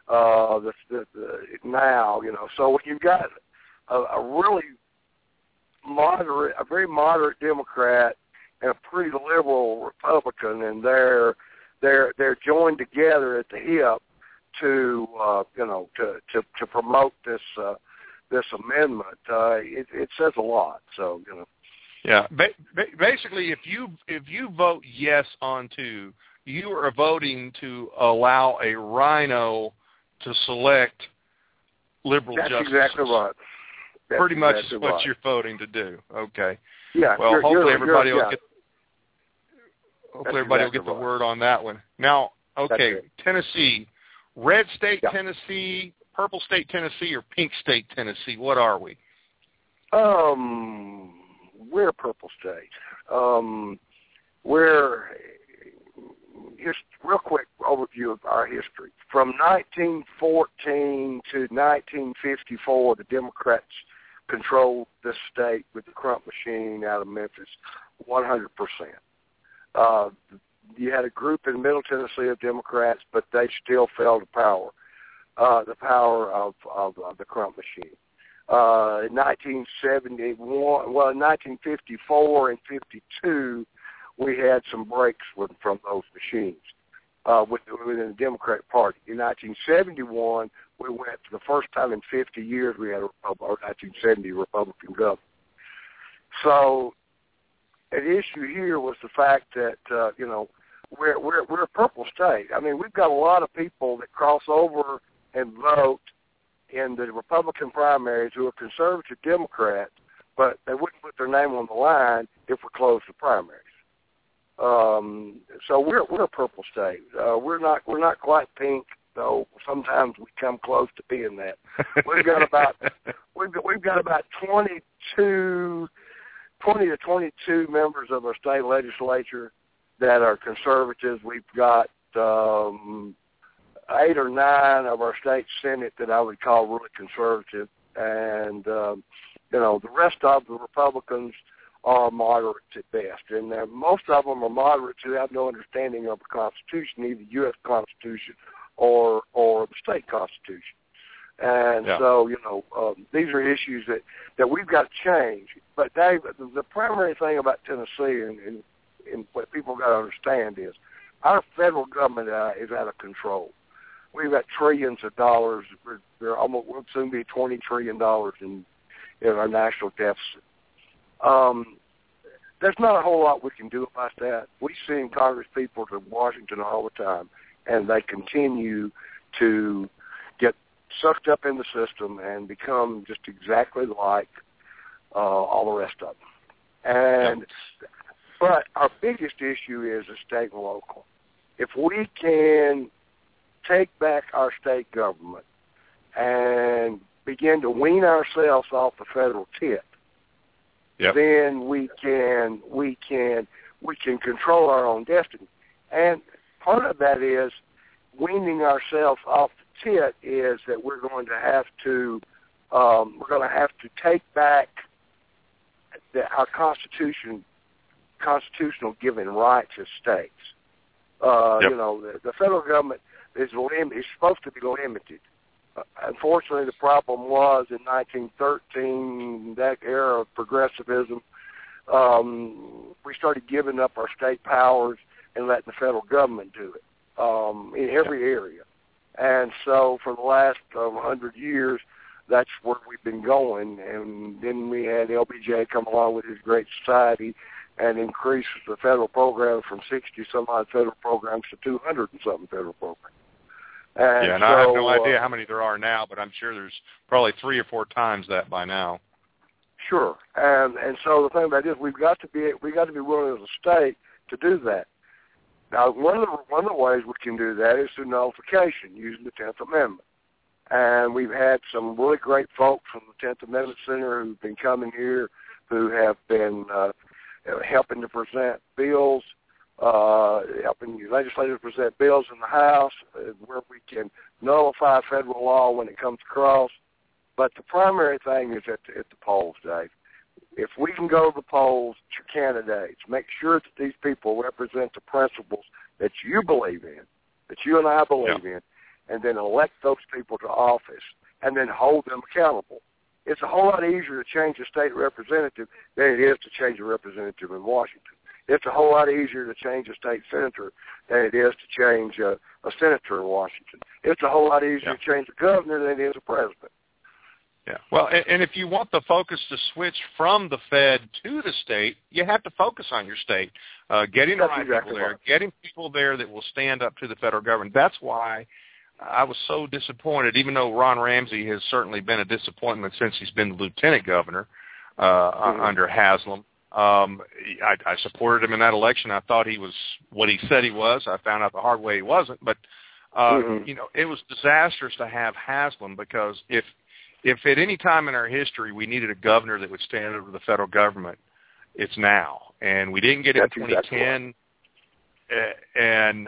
now. So you've got a really moderate, a very moderate Democrat and a pretty liberal Republican, and they're joined together at the hip to promote this amendment. It says a lot. So Yeah, basically, if you vote yes on 2, you are voting to allow a rhino to select liberal justices. That's exactly right. Pretty much is what you're voting to do. Okay. Yeah. Well, hopefully everybody will get. Hopefully everybody will get the word on that one. Now, okay, Tennessee, red state Tennessee, purple state Tennessee, or pink state Tennessee. What are we? We're a purple state. Just real quick overview of our history. From 1914 to 1954, the Democrats controlled this state with the Crump machine out of Memphis 100%. You had a group in Middle Tennessee of Democrats, but they still fell to power, the power of the Crump machine. In 1954 and 52, we had some breaks from those machines within the Democratic Party. In 1971, we went for the first time in 50 years we had a 1970 Republican government. So an issue here was the fact that we're a purple state. I mean, we've got a lot of people that cross over and vote in the Republican primaries who are conservative Democrats, but they wouldn't put their name on the line if we closed the primaries. So we're a purple state. We're not quite pink, though. Sometimes we come close to being that. We've got about 20 to 22 members of our state legislature that are conservatives. We've got 8 or 9 of our state senate that I would call really conservative, and the rest of the Republicans are moderates at best, and most of them are moderates who have no understanding of the Constitution, either the U.S. Constitution or the state Constitution. And so, these are issues that we've got to change. But, Dave, the primary thing about Tennessee and what people got to understand is our federal government is out of control. We've got trillions of dollars. We'll soon be $20 trillion in our national deficit. There's not a whole lot we can do about that. We send Congress people to Washington all the time, and they continue to get sucked up in the system and become just exactly like all the rest of them. But our biggest issue is the state and local. If we can take back our state government and begin to wean ourselves off the federal tip, then we can control our own destiny. And part of that is weaning ourselves off the tip is that we're going to have to take back our constitutional given rights as states. The federal government is supposed to be limited. Unfortunately, the problem was in 1913, that era of progressivism, we started giving up our state powers and letting the federal government do it in every area. And so for the last 100 years, that's where we've been going. And then we had LBJ come along with his Great Society and increase the federal program from 60-some-odd federal programs to 200-and-something federal programs. And I have no idea how many there are now, but I'm sure there's probably 3 or 4 times that by now. Sure, and so the thing about it is we got to be willing as a state to do that. Now, one of the ways we can do that is through nullification using the 10th Amendment, and we've had some really great folks from the 10th Amendment Center who've been coming here, who have been helping to present bills. Helping legislators present bills in the House where we can nullify federal law when it comes across. But the primary thing is at the polls, Dave. If we can go to the polls, your candidates, make sure that these people represent the principles that you believe in, that you and I believe in, and then elect those people to office and then hold them accountable. It's a whole lot easier to change a state representative than it is to change a representative in Washington. It's a whole lot easier to change a state senator than it is to change a senator in Washington. It's a whole lot easier to change a governor than it is a president. Yeah. Well, and if you want the focus to switch from the Fed to the state, you have to focus on your state, getting the right people there, getting people there that will stand up to the federal government. That's why I was so disappointed, even though Ron Ramsey has certainly been a disappointment since he's been the lieutenant governor under Haslam. I supported him in that election. I thought he was what he said he was. I found out the hard way he wasn't. But, it was disastrous to have Haslam because if at any time in our history we needed a governor that would stand over the federal government, it's now. And we didn't get it in 2010. And,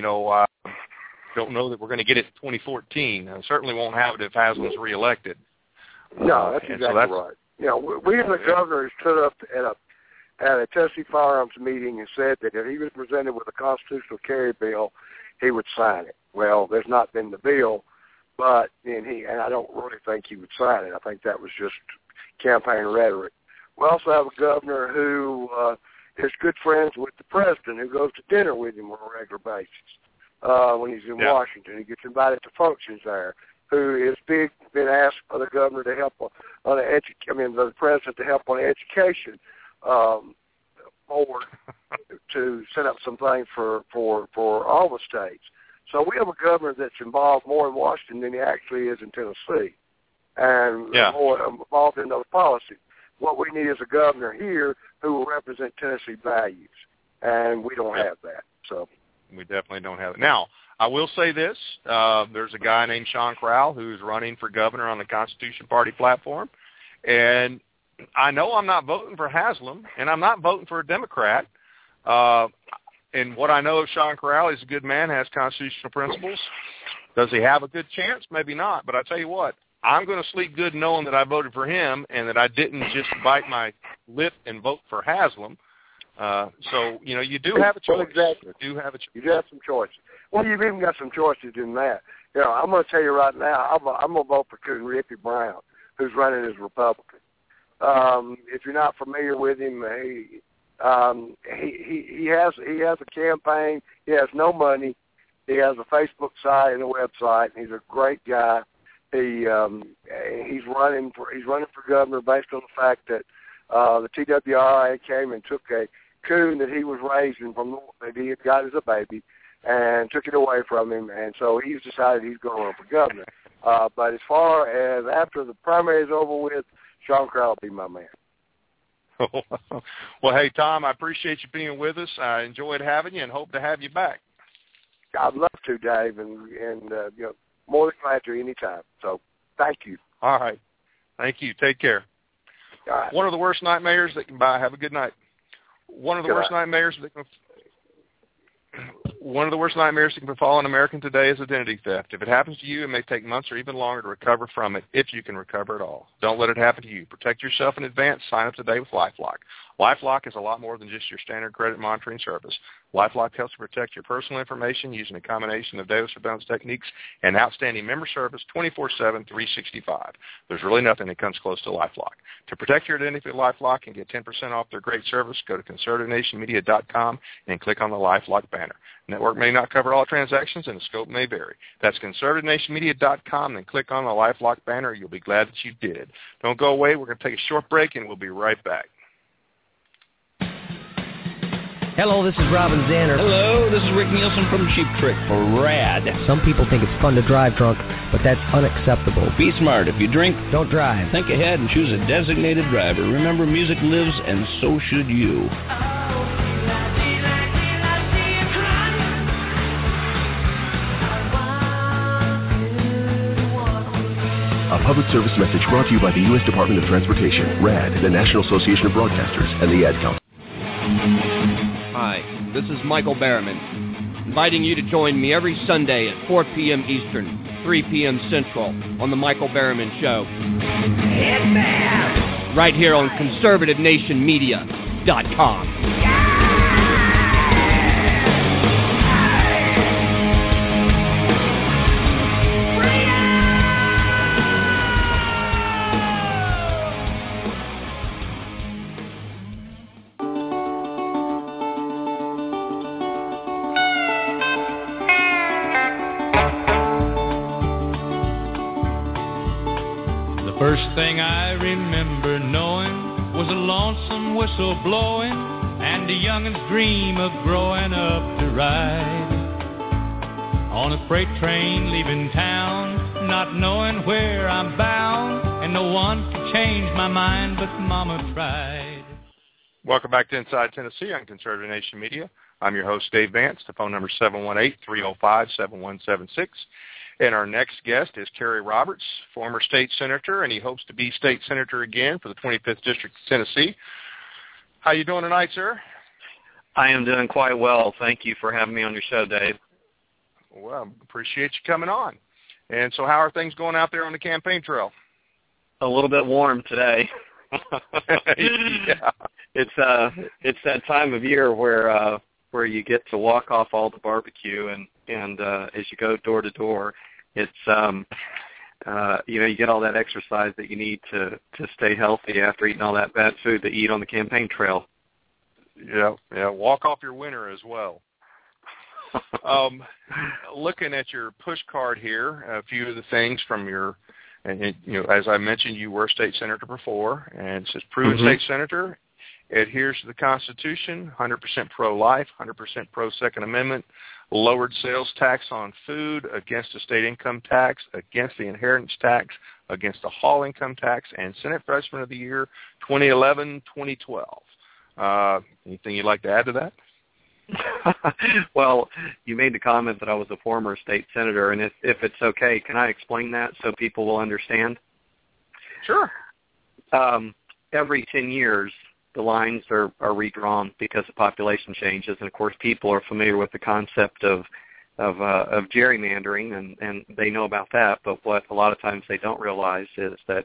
don't know that we're going to get it in 2014. I certainly won't have it if Haslam's reelected. No, that's exactly right. We and the governor stood up at a Tennessee Firearms meeting and said that if he was presented with a constitutional carry bill, he would sign it. Well, there's not been the bill, but and I don't really think he would sign it. I think that was just campaign rhetoric. We also have a governor who is good friends with the president, who goes to dinner with him on a regular basis when he's in Washington. He gets invited to functions there. who is been asked by the governor to help on the president to help on the education board to set up some things for all the states. So we have a governor that's involved more in Washington than he actually is in Tennessee, and more involved in those policies. What we need is a governor here who will represent Tennessee values, and we don't have that. So we definitely don't have it. Now, I will say this. There's a guy named Sean Crowell who's running for governor on the Constitution Party platform, and I know I'm not voting for Haslam, and I'm not voting for a Democrat. And what I know of Sean Crowell, he's a good man, has constitutional principles. Does he have a good chance? Maybe not. But I tell you what, I'm going to sleep good knowing that I voted for him and that I didn't just bite my lip and vote for Haslam. So, you do have a choice. Well, exactly. You do have a choice. You do have some choices. Well, you've even got some choices in that. I'm going to tell you right now, I'm going to vote for Coon Ricky Brown, who's running as Republican. If you're not familiar with him, he has a campaign. He has no money. He has a Facebook site and a website. And he's a great guy. He's running for governor based on the fact that the TWRA came and took a coon that he was raising that he had got as a baby and took it away from him, and so he's decided he's going to run for governor. But as far as after the primary is over with, Sean Crowell will be my man. Well, hey, Tom, I appreciate you being with us. I enjoyed having you and hope to have you back. I'd love to, Dave, and more than glad to any time. So thank you. All right. Thank you. Take care. All right. One of the worst nightmares that can have a good night. One of the worst nightmares that can befall an American today is identity theft. If it happens to you, it may take months or even longer to recover from it, if you can recover at all. Don't let it happen to you. Protect yourself in advance. Sign up today with LifeLock. LifeLock is a lot more than just your standard credit monitoring service. LifeLock helps to protect your personal information using a combination of data surveillance techniques and outstanding member service 24/7, 365. There's really nothing that comes close to LifeLock. To protect your identity with LifeLock and get 10% off their great service, go to conservativenationmedia.com and click on the LifeLock banner. Network may not cover all transactions and the scope may vary. That's conservativenationmedia.com and click on the LifeLock banner. You'll be glad that you did. Don't go away. We're going to take a short break and we'll be right back. Hello, this is Robin Zanner. Hello, this is Rick Nielsen from Cheap Trick for RAD. Some people think it's fun to drive drunk, but that's unacceptable. Be smart. If you drink, don't drive. Think ahead and choose a designated driver. Remember, music lives, and so should you. A public service message brought to you by the U.S. Department of Transportation, RAD, the National Association of Broadcasters, and the Ad Council. Hi, this is Michael Berryman, inviting you to join me every Sunday at 4 p.m. Eastern, 3 p.m. Central on The Michael Berryman Show. Right here on ConservativeNationMedia.com. First thing I remember knowing was a lonesome whistle blowing and a youngin's dream of growing up to ride on a freight train leaving town, not knowing where I'm bound, and no one could change my mind, but Mama tried. Welcome back to Inside Tennessee on Conservative Nation Media. I'm your host, Dave Vance. The phone number is 718-305-7176. And our next guest is Kerry Roberts, former state senator, and he hopes to be state senator again for the 25th District of Tennessee. How you doing tonight, sir? I am doing quite well. Thank you for having me on your show, Dave. Well, appreciate you coming on. And so how are things going out there on the campaign trail? A little bit warm today. Yeah. It's that time of year where you get to walk off all the barbecue and as you go door to door, it's you get all that exercise that you need to stay healthy after eating all that bad food that you eat on the campaign trail. Yeah. Walk off your winter as well. Looking at your push card here, a few of the things from your, and as I mentioned, you were state senator before, and it says proven state senator, adheres to the Constitution, 100% pro-life, 100% pro-Second Amendment, lowered sales tax on food, against the state income tax, against the inheritance tax, against the hall income tax, and Senate Freshman of the Year 2011-2012. Anything you'd like to add to that? Well, you made the comment that I was a former state senator, and if it's okay, can I explain that so people will understand? Sure. Every 10 years, the lines are redrawn because of population changes, and of course, people are familiar with the concept of gerrymandering, and they know about that. But what a lot of times they don't realize is that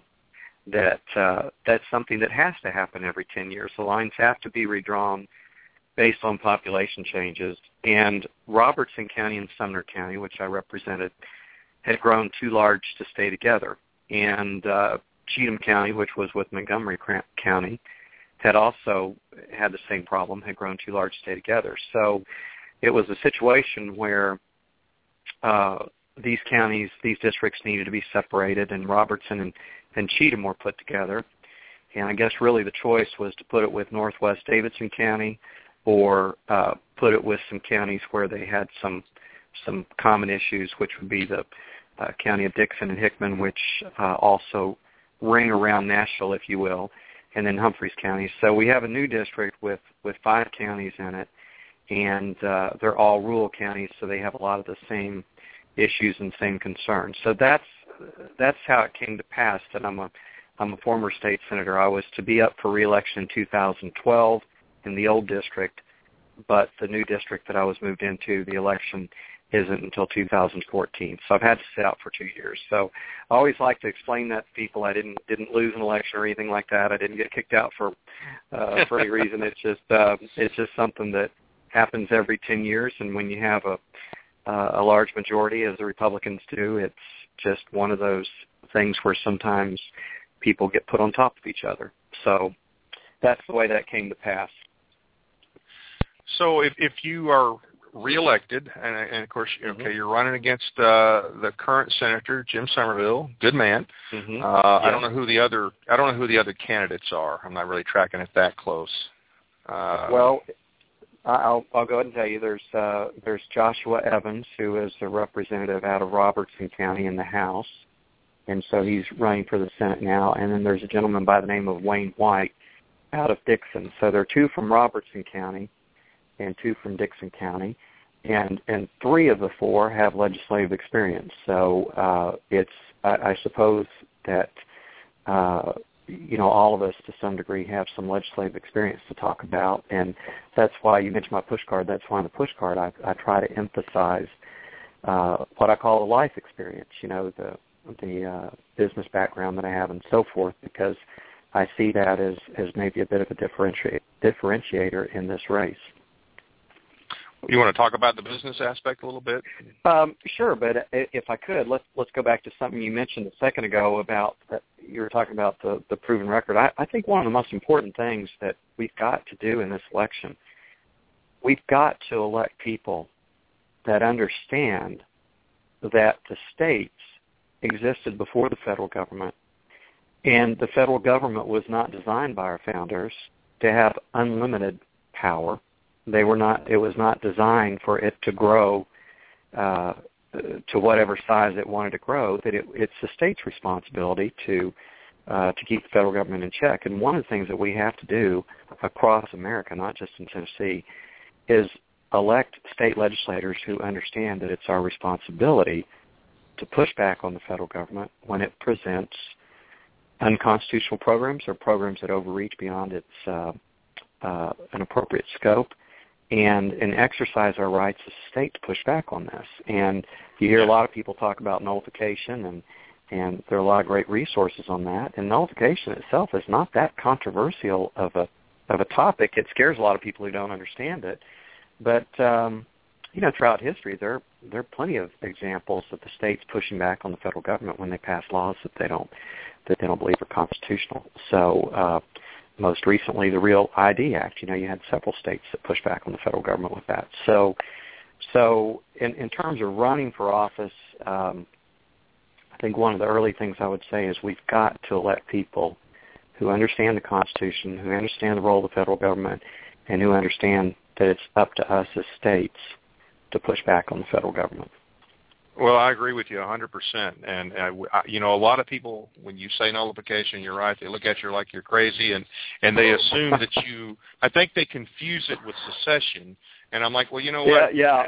that's something that has to happen every 10 years. The lines have to be redrawn based on population changes. And Robertson County and Sumner County, which I represented, had grown too large to stay together. And Cheatham County, which was with Montgomery County, had also had the same problem, had grown too large to stay together. So it was a situation where these counties, these districts needed to be separated, and Robertson and Cheatham were put together. And I guess really the choice was to put it with Northwest Davidson County or put it with some counties where they had some common issues, which would be the county of Dixon and Hickman, which also ring around Nashville, if you will, and then Humphreys County. So we have a new district with 5 counties in it, and they're all rural counties, so they have a lot of the same issues and same concerns. So that's how it came to pass that I'm a former state senator. I was to be up for re-election in 2012 in the old district, but the new district that I was moved into, the election isn't until 2014. So I've had to sit out for 2 years. So I always like to explain that to people. I didn't lose an election or anything like that. I didn't get kicked out for any reason. It's just something that happens every 10 years, and when you have a large majority, as the Republicans do, it's just one of those things where sometimes people get put on top of each other. So that's the way that came to pass. So if you are reelected, and of course, okay, you're running against the current senator, Jim Somerville, good man. I don't know who the other candidates are. I'm not really tracking it that close. Well, I'll go ahead and tell you. There's Joshua Evans, who is a representative out of Robertson County in the House, and so he's running for the Senate now. And then there's a gentleman by the name of Wayne White out of Dixon. So there are 2 from Robertson County and 2 from Dixon County, and 3 of the 4 have legislative experience. So I suppose that all of us to some degree have some legislative experience to talk about, and that's why you mentioned my push card. That's why on the push card I try to emphasize what I call a life experience, the business background that I have and so forth, because I see that as maybe a bit of a differentiator in this race. You want to talk about the business aspect a little bit? Sure, but if I could, let's go back to something you mentioned a second ago about you were talking about the proven record. I think one of the most important things that we've got to do in this election, we've got to elect people that understand that the states existed before the federal government, and the federal government was not designed by our founders to have unlimited power. It was not designed for it to grow to whatever size it wanted to grow. That it's the state's responsibility to keep the federal government in check. And one of the things that we have to do across America, not just in Tennessee, is elect state legislators who understand that it's our responsibility to push back on the federal government when it presents unconstitutional programs or programs that overreach beyond its an appropriate scope, and exercise our rights as a state to push back on this. And you hear a lot of people talk about nullification, and there are a lot of great resources on that. And nullification itself is not that controversial of a topic. It scares a lot of people who don't understand it. But throughout history, there are plenty of examples of the states pushing back on the federal government when they pass laws that they don't believe are constitutional. So most recently, the Real ID Act. You had several states that pushed back on the federal government with that. So So in terms of running for office, I think one of the early things I would say is we've got to elect people who understand the Constitution, who understand the role of the federal government, and who understand that it's up to us as states to push back on the federal government. Well, I agree with you 100%. And, a lot of people, when you say nullification, you're right, they look at you like you're crazy, and they assume that I think they confuse it with secession. And I'm like, well, you know what? Yeah.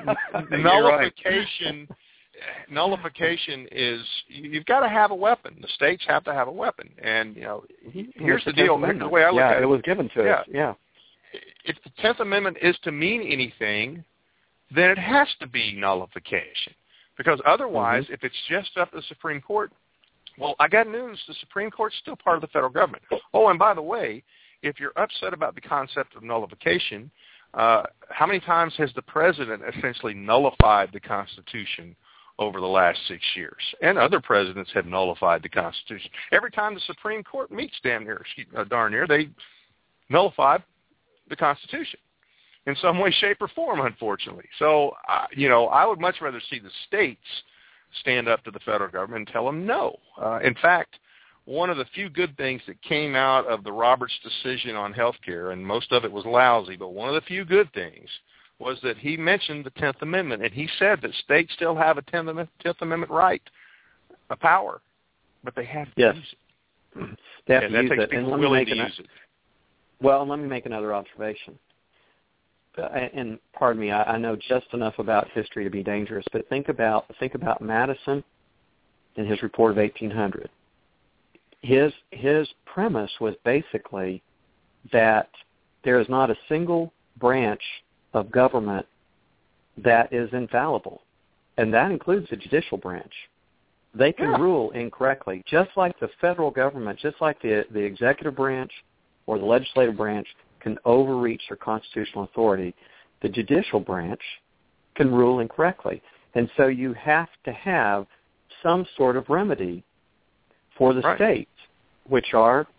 Nullification is, you've got to have a weapon. The states have to have a weapon. And, here's the deal. Here's the way I look at it. Yeah, it was given to us. Yeah. If the 10th Amendment is to mean anything, then it has to be nullification. Because otherwise, if it's just up to the Supreme Court, well, I got news. The Supreme Court's still part of the federal government. Oh, and by the way, if you're upset about the concept of nullification, how many times has the president essentially nullified the Constitution over the last 6 years? And other presidents have nullified the Constitution. Every time the Supreme Court meets darn near, they nullify the Constitution in some way, shape, or form, unfortunately. So, I would much rather see the states stand up to the federal government and tell them no. In fact, one of the few good things that came out of the Roberts decision on health care, and most of it was lousy, but one of the few good things was that he mentioned the 10th Amendment, and he said that states still have a 10th Amendment right, a power, but they have to use it. They have to that use takes it. people willing to use it. Well, let me make another observation. And pardon me, I know just enough about history to be dangerous, but think about Madison and his report of 1800. His premise was basically that there is not a single branch of government that is infallible, and that includes the judicial branch. They can rule incorrectly, just like the federal government, just like the executive branch or the legislative branch can overreach their constitutional authority. The judicial branch can rule incorrectly. And so you have to have some sort of remedy for the states, which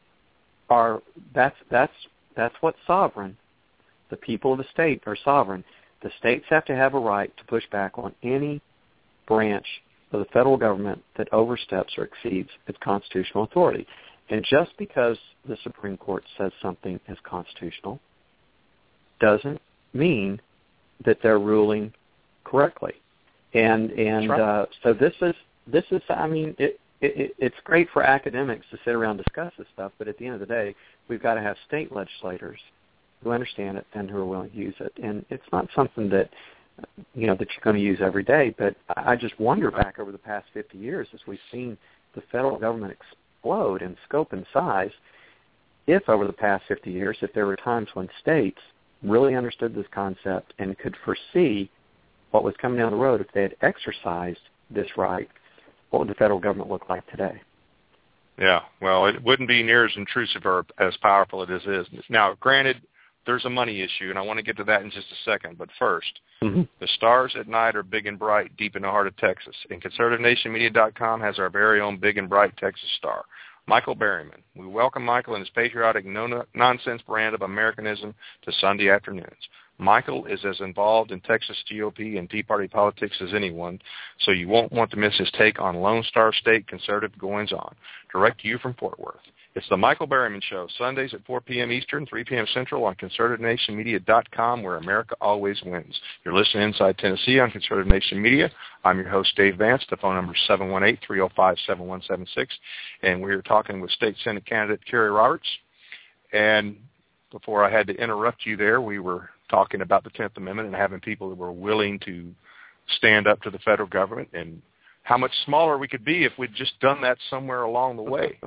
that's what's sovereign. The people of the state are sovereign. The states have to have a right to push back on any branch of the federal government that oversteps or exceeds its constitutional authority. And just because the Supreme Court says something is constitutional doesn't mean that they're ruling correctly. And so this is I mean, it's great for academics to sit around and discuss this stuff, but at the end of the day, we've got to have state legislators who understand it and who are willing to use it. And it's not something that that you're going to use every day, but I just wonder back over the past 50 years as we've seen the federal government explode in scope and size, if over the past 50 years, if there were times when states really understood this concept and could foresee what was coming down the road, if they had exercised this right, what would the federal government look like today? Yeah, well, it wouldn't be near as intrusive or as powerful as it is. Now, granted, there's a money issue, and I want to get to that in just a second. But first, the stars at night are big and bright deep in the heart of Texas. And ConservativeNationMedia.com has our very own big and bright Texas star, Michael Berryman. We welcome Michael and his patriotic, no-nonsense brand of Americanism to Sunday afternoons. Michael is as involved in Texas GOP and Tea Party politics as anyone, so you won't want to miss his take on Lone Star State conservative goings-on. Direct to you from Fort Worth. It's the Michael Berryman Show, Sundays at 4 p.m. Eastern, 3 p.m. Central on ConservativeNationMedia.com, where America always wins. You're listening Inside Tennessee on Conservative Nation Media. I'm your host, Dave Vance. The phone number is 718-305-7176, and we're talking with State Senate candidate Kerry Roberts. And before I had to interrupt you there, we were talking about the 10th Amendment and having people that were willing to stand up to the federal government and how much smaller we could be if we'd just done that somewhere along the way.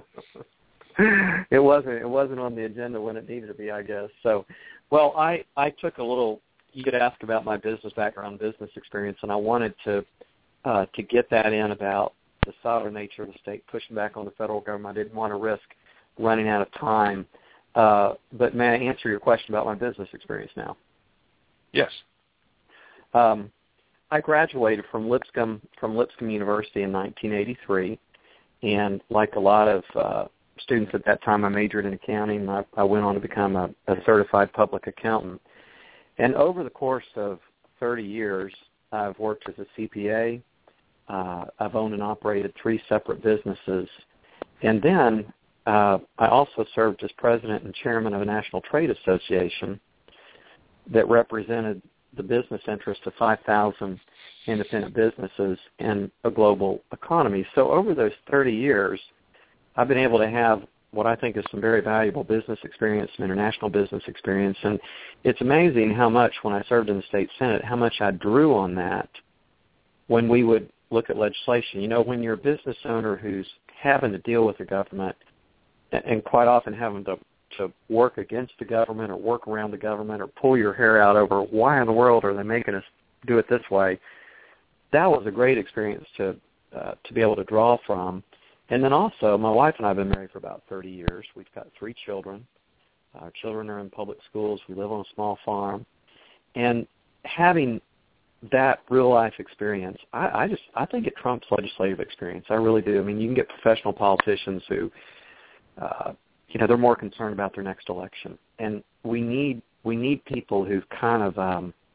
It wasn't on the agenda when it needed to be, I guess. So, well, I took a little, you could ask about my business background, business experience, and I wanted to get that in about the sovereign nature of the state, pushing back on the federal government. I didn't want to risk running out of time. But may I answer your question about my business experience now? Yes. I graduated from Lipscomb University in 1983, and like a lot of students at that time, I majored in accounting. I went on to become a certified public accountant. And over the course of 30 years, I've worked as a CPA. I've owned and operated 3 separate businesses. And then I also served as president and chairman of a national trade association that represented the business interests of 5,000 independent businesses in a global economy. So over those 30 years, I've been able to have what I think is some very valuable business experience, some international business experience. And it's amazing how much, when I served in the state Senate, how much I drew on that when we would look at legislation. You know, when you're a business owner who's having to deal with the government and quite often having to work against the government or work around the government or pull your hair out over why in the world are they making us do it this way, that was a great experience to be able to draw from. And then also, my wife and I have been married for about 30 years. We've got 3 children. Our children are in public schools. We live on a small farm. And having that real-life experience, I think it trumps legislative experience. I really do. I mean, you can get professional politicians who, they're more concerned about their next election. And we need people who've kind of,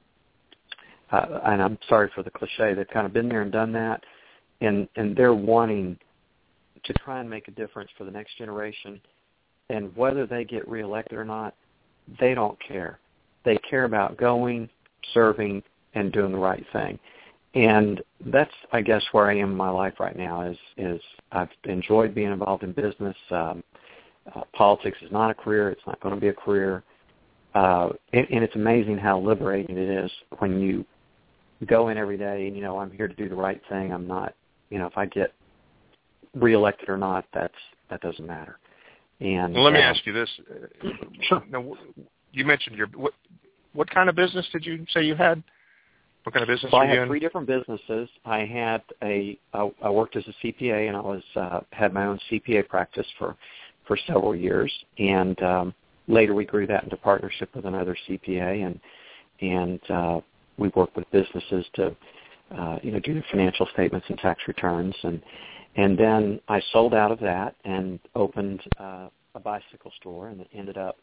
and I'm sorry for the cliche, they've kind of been there and done that, and they're wanting to try and make a difference for the next generation. And whether they get reelected or not, they don't care. They care about going, serving, and doing the right thing. And that's, I guess, where I am in my life right now is I've enjoyed being involved in business. Politics is not a career. It's not going to be a career. And it's amazing how liberating it is when you go in every day and, I'm here to do the right thing. I'm not, if I get reelected or not, that doesn't matter. And well, let me ask you this. Sure. Now, you mentioned what kind of business did you say you had? What kind of business were you in? I had 3 different businesses. I worked as a CPA, and I was had my own CPA practice for several years. And later we grew that into partnership with another CPA, and we worked with businesses to do the financial statements and tax returns. And then I sold out of that and opened a bicycle store, and ended up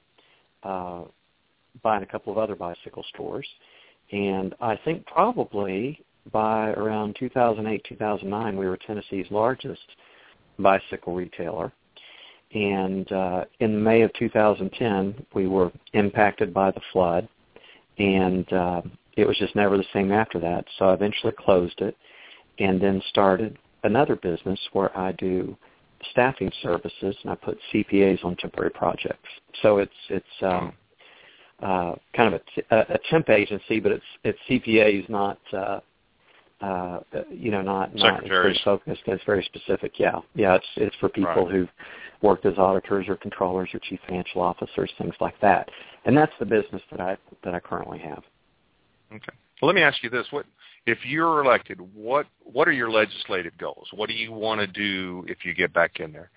buying a couple of other bicycle stores. And I think probably by around 2008, 2009, we were Tennessee's largest bicycle retailer. And in May of 2010, we were impacted by the flood, and it was just never the same after that. So I eventually closed it and then started another business where I do staffing services, and I put CPAs on temporary projects. So it's kind of a temp agency, but it's CPAs, not not very focused. It's very specific. Yeah. It's for people who've worked as auditors or controllers or chief financial officers, things like that. And that's the business that I currently have. Okay. Well, let me ask you this: if you're elected, what are your legislative goals? What do you want to do if you get back in there?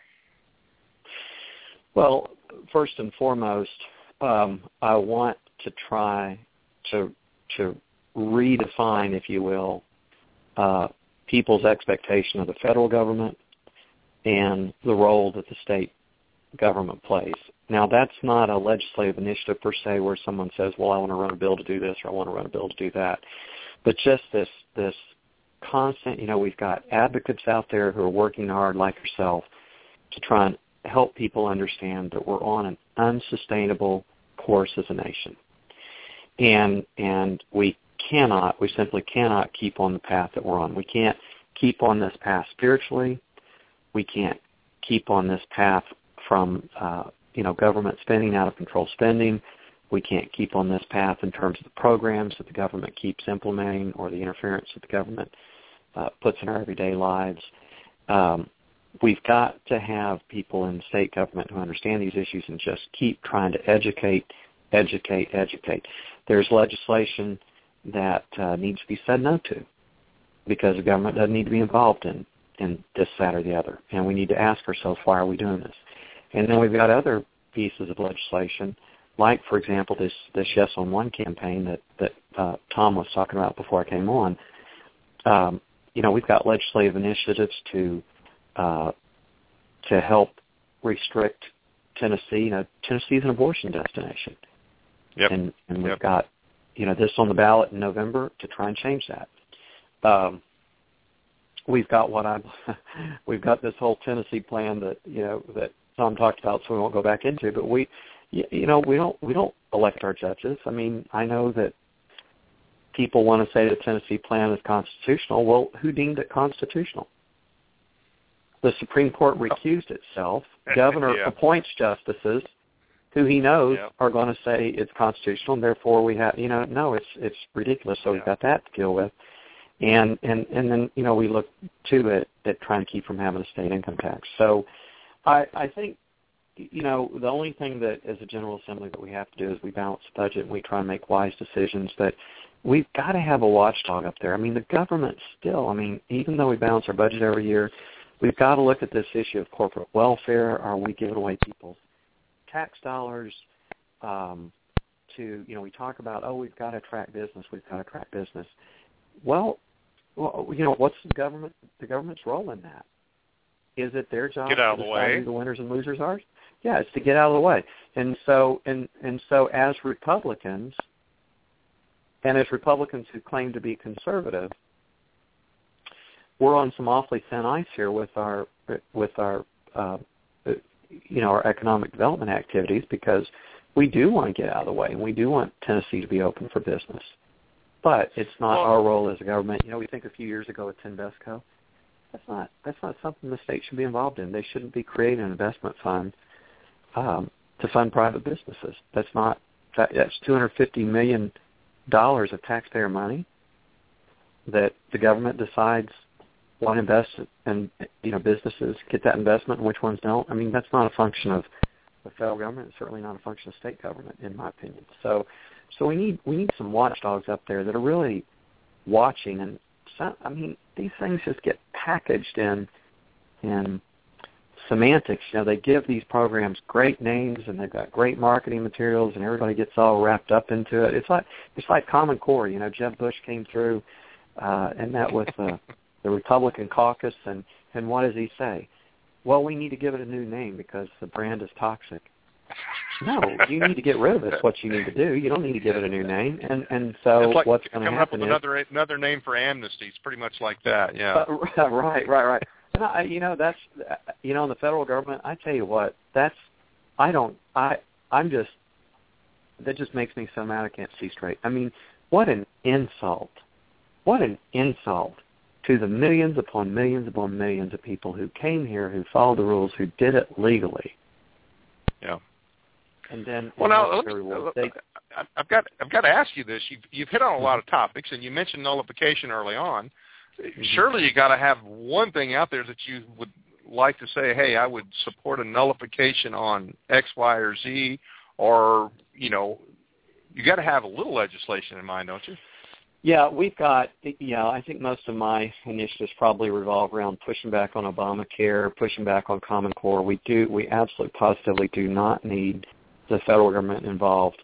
Well, first and foremost, I want to try to redefine, if you will, people's expectation of the federal government and the role that the state government plays. Now, that's not a legislative initiative per se where someone says, well, I want to run a bill to do this or I want to run a bill to do that. But just this constant, we've got advocates out there who are working hard like yourself to try and help people understand that we're on an unsustainable course as a nation. And we simply cannot keep on the path that we're on. We can't keep on this path spiritually. We can't keep on this path from, government spending, out of control spending. We can't keep on this path in terms of the programs that the government keeps implementing or the interference that the government puts in our everyday lives. We've got to have people in the state government who understand these issues and just keep trying to educate. There's legislation that needs to be said no to because the government doesn't need to be involved in this, that, or the other. And we need to ask ourselves, why are we doing this? And then we've got other pieces of legislation, like, for example, this Yes on One campaign that Tom was talking about before I came on. We've got legislative initiatives to help restrict Tennessee. Tennessee is an abortion destination. Yep. And we've got, this on the ballot in November to try and change that. We've got we've got this whole Tennessee plan that that Tom talked about, so we won't go back into. But we don't elect our judges. I mean, I know that people want to say the Tennessee plan is constitutional. Well, who deemed it constitutional? The Supreme Court recused itself. Governor appoints justices who he knows are going to say it's constitutional, and therefore we have, no, it's ridiculous. So we've got that to deal with. And then, we look too at trying to keep from having a state income tax. So I think, the only thing that as a General Assembly that we have to do is we balance the budget and we try and make wise decisions. But we've got to have a watchdog up there. I mean, the government still, even though we balance our budget every year, we've got to look at this issue of corporate welfare. Are we giving away people's tax dollars to, we talk about, we've got to attract business. Well, what's the government's role in that? Is it their job to decide who the winners and losers are? Yeah, it's to get out of the way. And so as Republicans, and as Republicans who claim to be conservative, we're on some awfully thin ice here with our our economic development activities, because we do want to get out of the way and we do want Tennessee to be open for business. But it's not our role as a government. We think a few years ago with Invesco. That's not something the state should be involved in. They shouldn't be creating an investment fund to fund private businesses. That's $250 million of taxpayer money that the government decides want to invest in, businesses get that investment and which ones don't. That's not a function of the federal government. It's certainly not a function of state government, in my opinion. So we need some watchdogs up there that are really watching. And these things just get packaged in semantics. They give these programs great names and they've got great marketing materials, and everybody gets all wrapped up into it. It's like Common Core. Jeb Bush came through and met with the Republican caucus, and what does he say? Well, we need to give it a new name because the brand is toxic. No, you need to get rid of it. That's what you need to do. You don't need to give it a new name. And so like what's going to happen is another name for amnesty. It's pretty much like that. Yeah. Right. And that's in the federal government. I tell you what, that just makes me so mad I can't see straight. What an insult! What an insult to the millions upon millions upon millions of people who came here, who followed the rules, who did it legally. Yeah. And then, I've got to ask you this. You've hit on a lot of topics, and you mentioned nullification early on. Surely you got to have one thing out there that you would like to say, hey, I would support a nullification on X, Y, or Z, or you got to have a little legislation in mind, don't you? Yeah, we've got. I think most of my initiatives probably revolve around pushing back on Obamacare, pushing back on Common Core. We absolutely positively do not need the federal government involved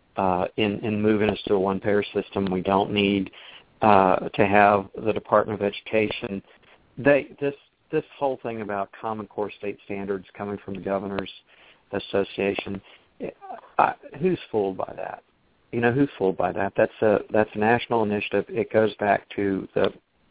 in moving us to a one-payer system. We don't need to have the Department of Education. This whole thing about Common Core state standards coming from the Governors Association, who's fooled by that? Who's fooled by that? That's a national initiative. It goes back to the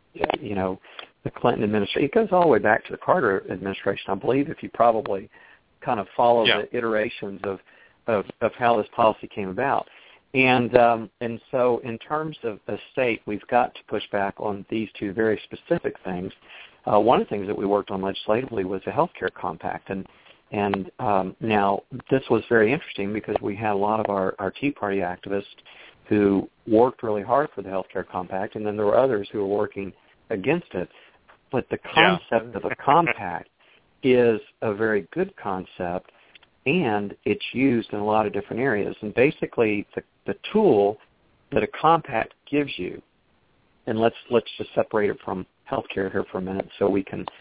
Clinton administration. It goes all the way back to the Carter administration, I believe, if you probably kind of follow the iterations of how this policy came about. And so in terms of the state, we've got to push back on these two very specific things. One of the things that we worked on legislatively was the healthcare compact. And now this was very interesting because we had a lot of our Tea Party activists who worked really hard for the healthcare compact, and then there were others who were working against it. But the concept of a compact is a very good concept, and it's used in a lot of different areas. And basically the tool that a compact gives you, and let's just separate it from healthcare here for a minute so we can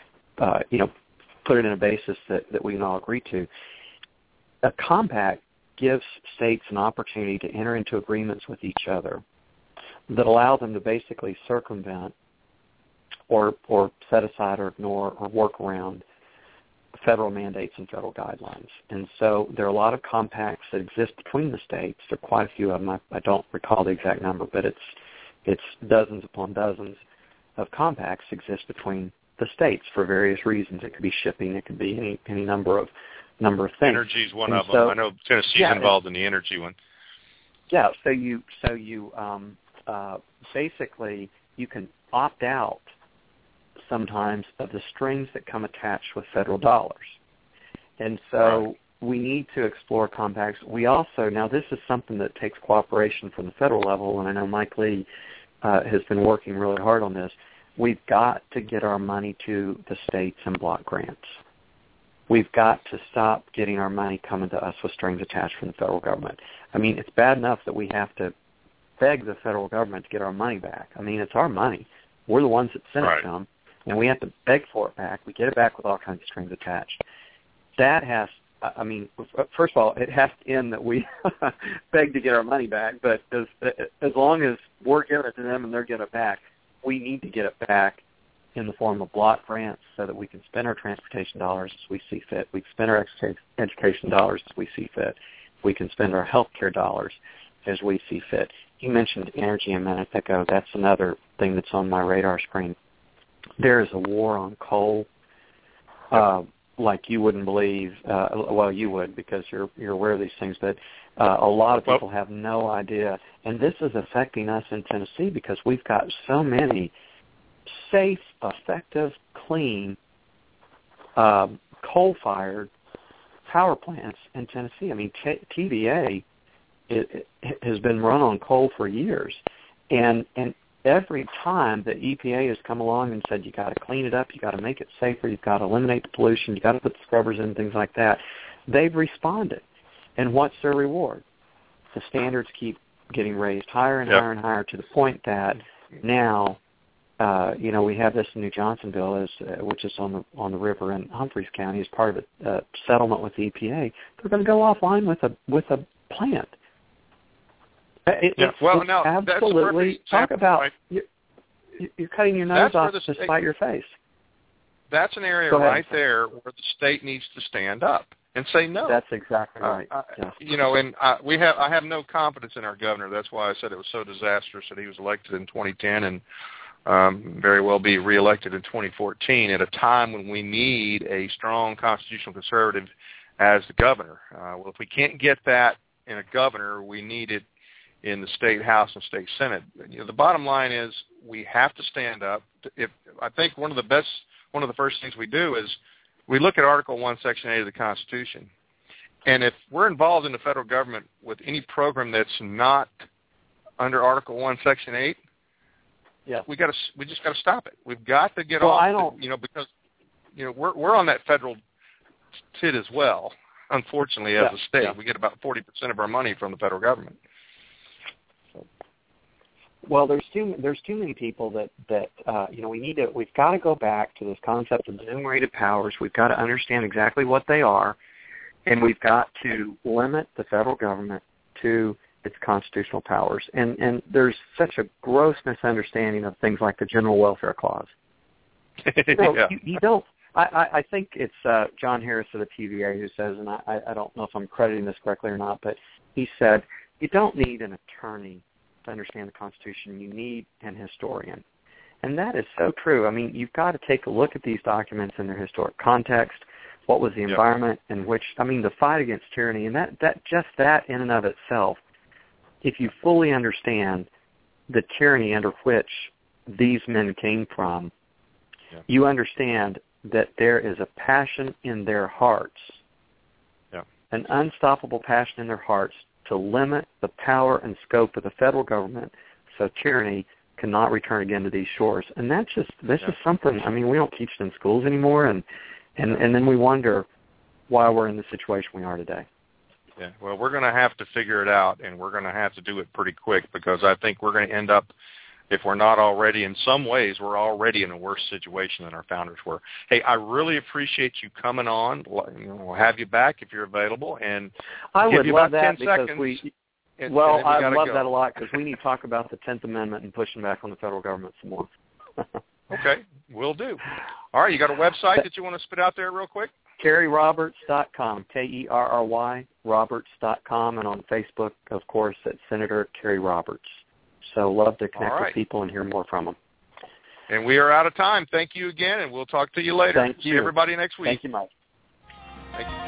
put it in a basis that we can all agree to. A compact gives states an opportunity to enter into agreements with each other that allow them to basically circumvent or set aside or ignore or work around federal mandates and federal guidelines. And so there are a lot of compacts that exist between the states. There are quite a few of them. I don't recall the exact number, but it's dozens upon dozens of compacts exist between the states for various reasons. It could be shipping. It could be any number of things. Energy is one of them. I know Tennessee's involved in the energy one. Yeah. So you basically you can opt out sometimes of the strings that come attached with federal dollars. And so we need to explore compacts. We also, now this is something that takes cooperation from the federal level, and I know Mike Lee has been working really hard on this. We've got to get our money to the states in block grants. We've got to stop getting our money coming to us with strings attached from the federal government. I mean, it's bad enough that we have to beg the federal government to get our money back. I mean, it's our money. We're the ones that sent it to them, and we have to beg for it back. We get it back with all kinds of strings attached. That has, I mean, first of all, it has to end that we beg to get our money back, but as long as we're giving it to them and they're getting it back, we need to get it back in the form of block grants so that we can spend our transportation dollars as we see fit. We can spend our education dollars as we see fit. We can spend our health care dollars as we see fit. You mentioned energy a minute ago. That's another thing that's on my radar screen. There is a war on coal like you wouldn't believe. Well, you would because you're aware of these things, but a lot of people have no idea. And this is affecting us in Tennessee because we've got so many safe, effective, clean, coal-fired power plants in Tennessee. I mean, TVA it has been run on coal for years, and every time the EPA has come along and said you got to clean it up, you got to make it safer, you've got to eliminate the pollution, you got to put the scrubbers in, things like that, they've responded. And what's their reward? The standards keep getting raised higher and higher and higher to the point that now, we have this New Johnsonville, which is on the river in Humphreys County, as part of a settlement with the EPA. They're going to go offline with a plant. Now absolutely talk about you're cutting your nose off to spite your face. That's an area right there where the state needs to stand up and say no. That's exactly right. And I have no confidence in our governor. That's why I said it was so disastrous that he was elected in 2010 and very well be reelected in 2014 at a time when we need a strong constitutional conservative as the governor. Well, if we can't get that in a governor, we need it in the state House and state Senate. The bottom line is we have to stand up. I think one of the first things we do is we look at Article 1, Section 8 of the Constitution. And if we're involved in the federal government with any program that's not under Article 1, Section 8, we just got to stop it. We've got to get off because we're on that federal tit as well. Unfortunately, as a state, we get about 40% of our money from the federal government. Well, there's too many people that we've got to go back to this concept of enumerated powers. We've got to understand exactly what they are, and we've got to limit the federal government to its constitutional powers. And there's such a gross misunderstanding of things like the General Welfare Clause. You don't. I think it's John Harris of the TVA who says, and I don't know if I'm crediting this correctly or not, but he said, you don't need an attorney to understand the Constitution. You need an historian. And that is so true. I mean, you've got to take a look at these documents in their historic context. What was the environment in which, the fight against tyranny, and that in and of itself, if you fully understand the tyranny under which these men came from, you understand that there is a passion in their hearts, an unstoppable passion in their hearts to limit the power and scope of the federal government so tyranny cannot return again to these shores. And that's just something, we don't teach it in schools anymore, and then we wonder why we're in the situation we are today. Yeah, well, we're going to have to figure it out, and we're going to have to do it pretty quick because I think we're going to end up, if we're not already, in some ways, we're already in a worse situation than our founders were. Hey, I really appreciate you coming on. We'll have you back if you're available, and I would love that because I love that a lot because we need to talk about the 10th Amendment and pushing back on the federal government some more. Okay, will do. All right, you got a website that you want to spit out there real quick? KerryRoberts.com, Kerry, Roberts.com, and on Facebook, of course, at Senator Kerry Roberts. So love to connect with people and hear more from them. And we are out of time. Thank you again, and we'll talk to you later. Thank you. See everybody next week. Thank you, Mike. Thank you.